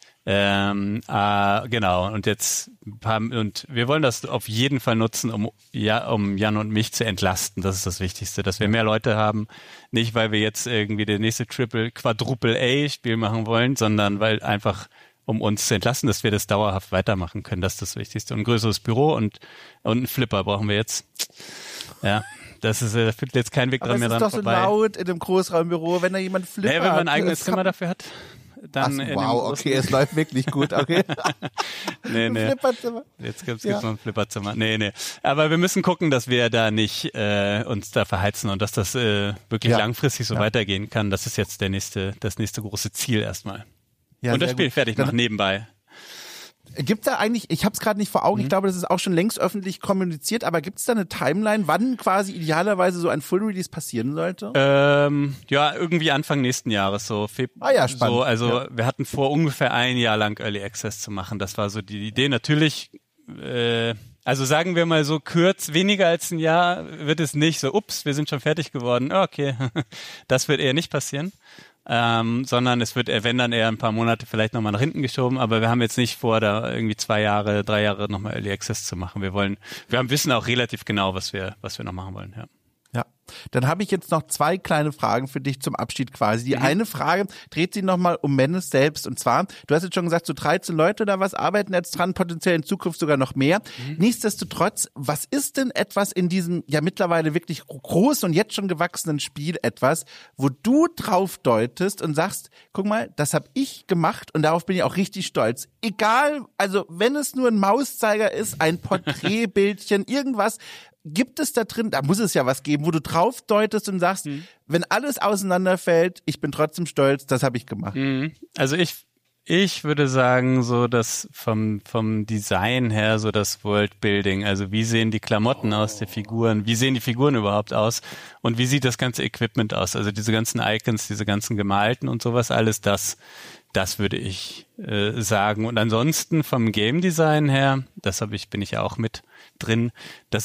[SPEAKER 2] Genau. Und wir wollen das auf jeden Fall nutzen, um Jan und mich zu entlasten. Das ist das Wichtigste, dass wir mehr Leute haben. Nicht, weil wir jetzt irgendwie der nächste Quadruple-A-Spiel machen wollen, sondern weil einfach, um uns zu entlasten, dass wir das dauerhaft weitermachen können. Das ist das Wichtigste. Und ein größeres Büro und einen Flipper brauchen wir jetzt. Ja, da führt jetzt kein Weg dran mehr dran vorbei.
[SPEAKER 1] Aber es ist doch so laut in einem Großraumbüro, wenn da jemand Flipper hat.
[SPEAKER 2] Wenn man ein eigenes Zimmer dafür hat, dann
[SPEAKER 1] okay, es läuft wirklich gut, okay.
[SPEAKER 2] Nee.
[SPEAKER 1] Flipperzimmer.
[SPEAKER 2] Jetzt gibt's noch ein Flipperzimmer. Nee. Aber wir müssen gucken, dass wir da nicht uns da verheizen und dass das wirklich langfristig so weitergehen kann. Das ist jetzt das nächste große Ziel erstmal. Ja, und das Spiel fertig machen nebenbei.
[SPEAKER 1] Gibt's da eigentlich, ich habe es gerade nicht vor Augen, ich glaube, das ist auch schon längst öffentlich kommuniziert, aber gibt's da eine Timeline, wann quasi idealerweise so ein Full Release passieren sollte?
[SPEAKER 2] Irgendwie Anfang nächsten Jahres, so Februar.
[SPEAKER 1] Ja, spannend.
[SPEAKER 2] So, wir hatten vor, ungefähr 1 Jahr lang Early Access zu machen. Das war so die Idee. Natürlich, also sagen wir mal so weniger als 1 Jahr wird es nicht. So, wir sind schon fertig geworden. Okay, das wird eher nicht passieren. Sondern es wird, wenn dann eher ein paar Monate vielleicht nochmal nach hinten geschoben, aber wir haben jetzt nicht vor, da irgendwie 2 Jahre, 3 Jahre nochmal Early Access zu machen. Wir wissen auch relativ genau, was wir noch machen wollen, ja.
[SPEAKER 1] Ja, dann habe ich jetzt noch 2 kleine Fragen für dich zum Abschied quasi. Die eine Frage dreht sich nochmal um Menace selbst, und zwar, du hast jetzt schon gesagt, so 13 Leute oder was arbeiten jetzt dran, potenziell in Zukunft sogar noch mehr. Nichtsdestotrotz, was ist denn etwas in diesem ja mittlerweile wirklich großen und jetzt schon gewachsenen Spiel etwas, wo du drauf deutest und sagst, guck mal, das habe ich gemacht und darauf bin ich auch richtig stolz. Egal, also wenn es nur ein Mauszeiger ist, ein Porträtbildchen, irgendwas, gibt es da drin, da muss es ja was geben, wo du drauf deutest und sagst, wenn alles auseinanderfällt, ich bin trotzdem stolz, das habe ich gemacht.
[SPEAKER 2] Also Ich würde sagen, so das vom Design her, so das Worldbuilding, also wie sehen die Klamotten aus der Figuren, wie sehen die Figuren überhaupt aus und wie sieht das ganze Equipment aus, also diese ganzen Icons, diese ganzen Gemalten und sowas, alles das würde ich sagen. Und ansonsten vom Game Design her, bin ich auch mit drin, dass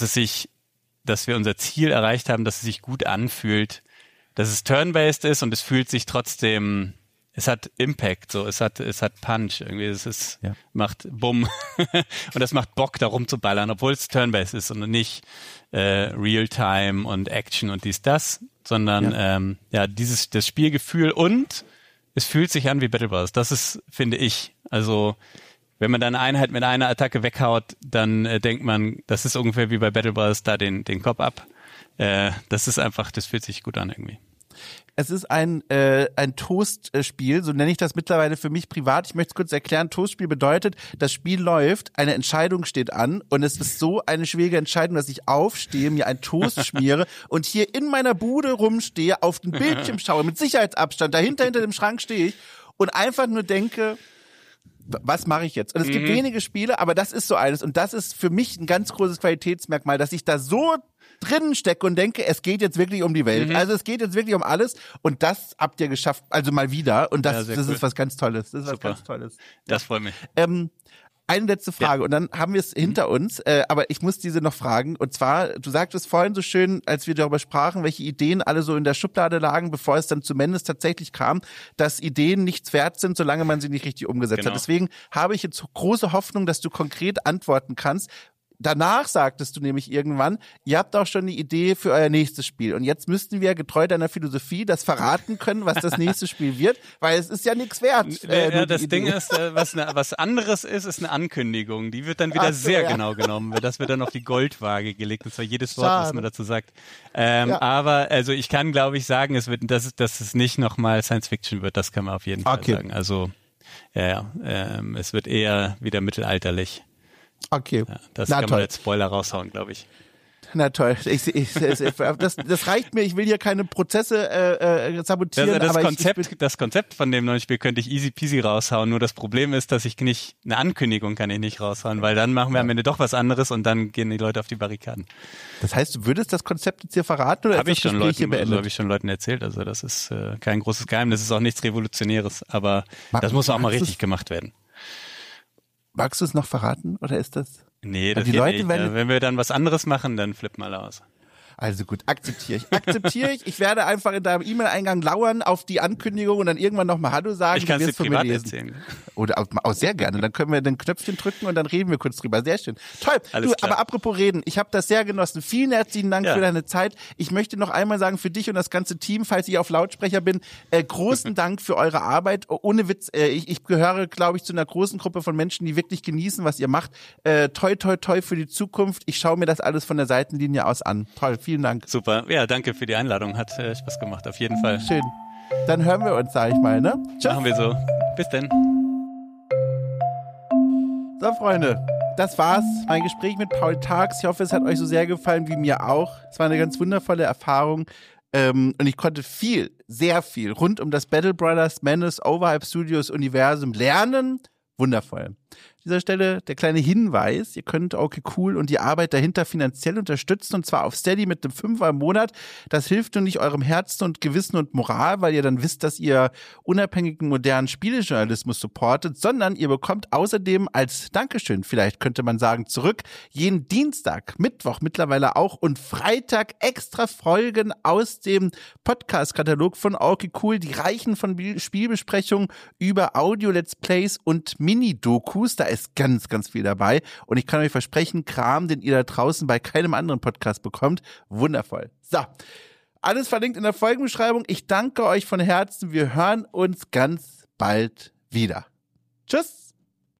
[SPEAKER 2] wir unser Ziel erreicht haben, dass es sich gut anfühlt, dass es turn-based ist und es fühlt sich trotzdem, es hat Impact, so, es hat Punch, irgendwie, macht Bumm und das macht Bock, da rumzuballern, obwohl es turn-based ist und nicht Real-Time und Action und das, sondern das Spielgefühl und es fühlt sich an wie Battle Bros. Das ist, finde ich, also wenn man dann eine Einheit mit einer Attacke weghaut, dann denkt man, das ist ungefähr wie bei Battle Bros. Da den Kopf ab. Das ist einfach, das fühlt sich gut an irgendwie.
[SPEAKER 1] Es ist ein Toastspiel, so nenne ich das mittlerweile für mich privat. Ich möchte es kurz erklären. Toastspiel bedeutet, das Spiel läuft, eine Entscheidung steht an und es ist so eine schwierige Entscheidung, dass ich aufstehe, mir einen Toast schmiere und hier in meiner Bude rumstehe, auf den Bildschirm schaue, mit Sicherheitsabstand, dahinter hinter dem Schrank stehe ich und einfach nur denke, was mache ich jetzt? Und es gibt wenige Spiele, aber das ist so eines und das ist für mich ein ganz großes Qualitätsmerkmal, dass ich da so drinnen stecke und denke, es geht jetzt wirklich um die Welt. Also es geht jetzt wirklich um alles und das habt ihr geschafft, also mal wieder und das cool. Ist was ganz Tolles. Das ist Super. Was ganz Tolles.
[SPEAKER 2] Das freut mich.
[SPEAKER 1] Eine letzte Frage und dann haben wir es hinter uns, aber ich muss diese noch fragen und zwar, du sagtest vorhin so schön, als wir darüber sprachen, welche Ideen alle so in der Schublade lagen, bevor es dann zumindest tatsächlich kam, dass Ideen nichts wert sind, solange man sie nicht richtig umgesetzt hat. Deswegen habe ich jetzt große Hoffnung, dass du konkret antworten kannst. Danach sagtest du nämlich irgendwann, ihr habt auch schon eine Idee für euer nächstes Spiel. Und jetzt müssten wir getreu deiner Philosophie das verraten können, was das nächste Spiel wird, weil es ist ja nichts wert.
[SPEAKER 2] Das Ding ist, was anderes ist eine Ankündigung. Die wird dann wieder sehr genau genommen. Das wird dann auf die Goldwaage gelegt. Und zwar jedes Wort, was man dazu sagt. Aber also ich kann, glaube ich, sagen, dass es nicht nochmal Science Fiction wird. Das kann man auf jeden Fall sagen. Also es wird eher wieder mittelalterlich.
[SPEAKER 1] Okay.
[SPEAKER 2] Ja, das kann man als Spoiler raushauen, glaube ich.
[SPEAKER 1] Na toll. Das reicht mir. Ich will hier keine Prozesse sabotieren.
[SPEAKER 2] Das Konzept von dem neuen Spiel könnte ich easy peasy raushauen. Nur das Problem ist, dass eine Ankündigung kann ich nicht raushauen, weil dann machen wir am Ende doch was anderes und dann gehen die Leute auf die Barrikaden.
[SPEAKER 1] Das heißt, du würdest das Konzept jetzt hier verraten oder
[SPEAKER 2] habe ich schon Leuten erzählt. Also das ist kein großes Geheimnis. Das ist auch nichts Revolutionäres. Aber das muss auch mal richtig gemacht werden.
[SPEAKER 1] Magst du es noch verraten oder ist das?
[SPEAKER 2] Nee, das geht nicht. Wenn wir dann was anderes machen, dann flippen alle aus.
[SPEAKER 1] Also gut, akzeptiere ich. Ich werde einfach in deinem E-Mail-Eingang lauern auf die Ankündigung und dann irgendwann nochmal Hallo sagen.
[SPEAKER 2] Ich kann es dir privat erzählen.
[SPEAKER 1] Oder auch sehr gerne. Dann können wir den Knöpfchen drücken und dann reden wir kurz drüber. Sehr schön. Toll. Aber apropos reden, ich habe das sehr genossen. Vielen herzlichen Dank für deine Zeit. Ich möchte noch einmal sagen, für dich und das ganze Team, falls ich auf Lautsprecher bin, großen Dank für eure Arbeit. Ohne Witz, ich gehöre, glaube ich, zu einer großen Gruppe von Menschen, die wirklich genießen, was ihr macht. Toi, toi, toi für die Zukunft. Ich schaue mir das alles von der Seitenlinie aus an. Toll. Vielen Dank.
[SPEAKER 2] Super. Ja, danke für die Einladung. Hat Spaß gemacht, auf jeden Fall.
[SPEAKER 1] Schön. Dann hören wir uns, sag ich mal, ne?
[SPEAKER 2] Tschüss. Machen wir so. Bis denn.
[SPEAKER 1] So, Freunde, das war's. Mein Gespräch mit Paul Thags. Ich hoffe, es hat euch so sehr gefallen wie mir auch. Es war eine ganz wundervolle Erfahrung. Und ich konnte sehr viel rund um das Battle Brothers Menace Overhype Studios Universum lernen. Wundervoll. An dieser Stelle der kleine Hinweis, ihr könnt okay cool und die Arbeit dahinter finanziell unterstützen und zwar auf Steady mit einem 5er im Monat. Das hilft nur nicht eurem Herzen und Gewissen und Moral, weil ihr dann wisst, dass ihr unabhängigen modernen Spielejournalismus supportet, sondern ihr bekommt außerdem als Dankeschön, vielleicht könnte man sagen, zurück, jeden Dienstag, Mittwoch mittlerweile auch und Freitag extra Folgen aus dem Podcast-Katalog von okay cool, die reichen von Spielbesprechungen über Audio-Let's Plays und Mini-Dokus. Da ist ganz, ganz viel dabei. Und ich kann euch versprechen, Kram, den ihr da draußen bei keinem anderen Podcast bekommt. Wundervoll. So, alles verlinkt in der Folgenbeschreibung. Ich danke euch von Herzen. Wir hören uns ganz bald wieder. Tschüss.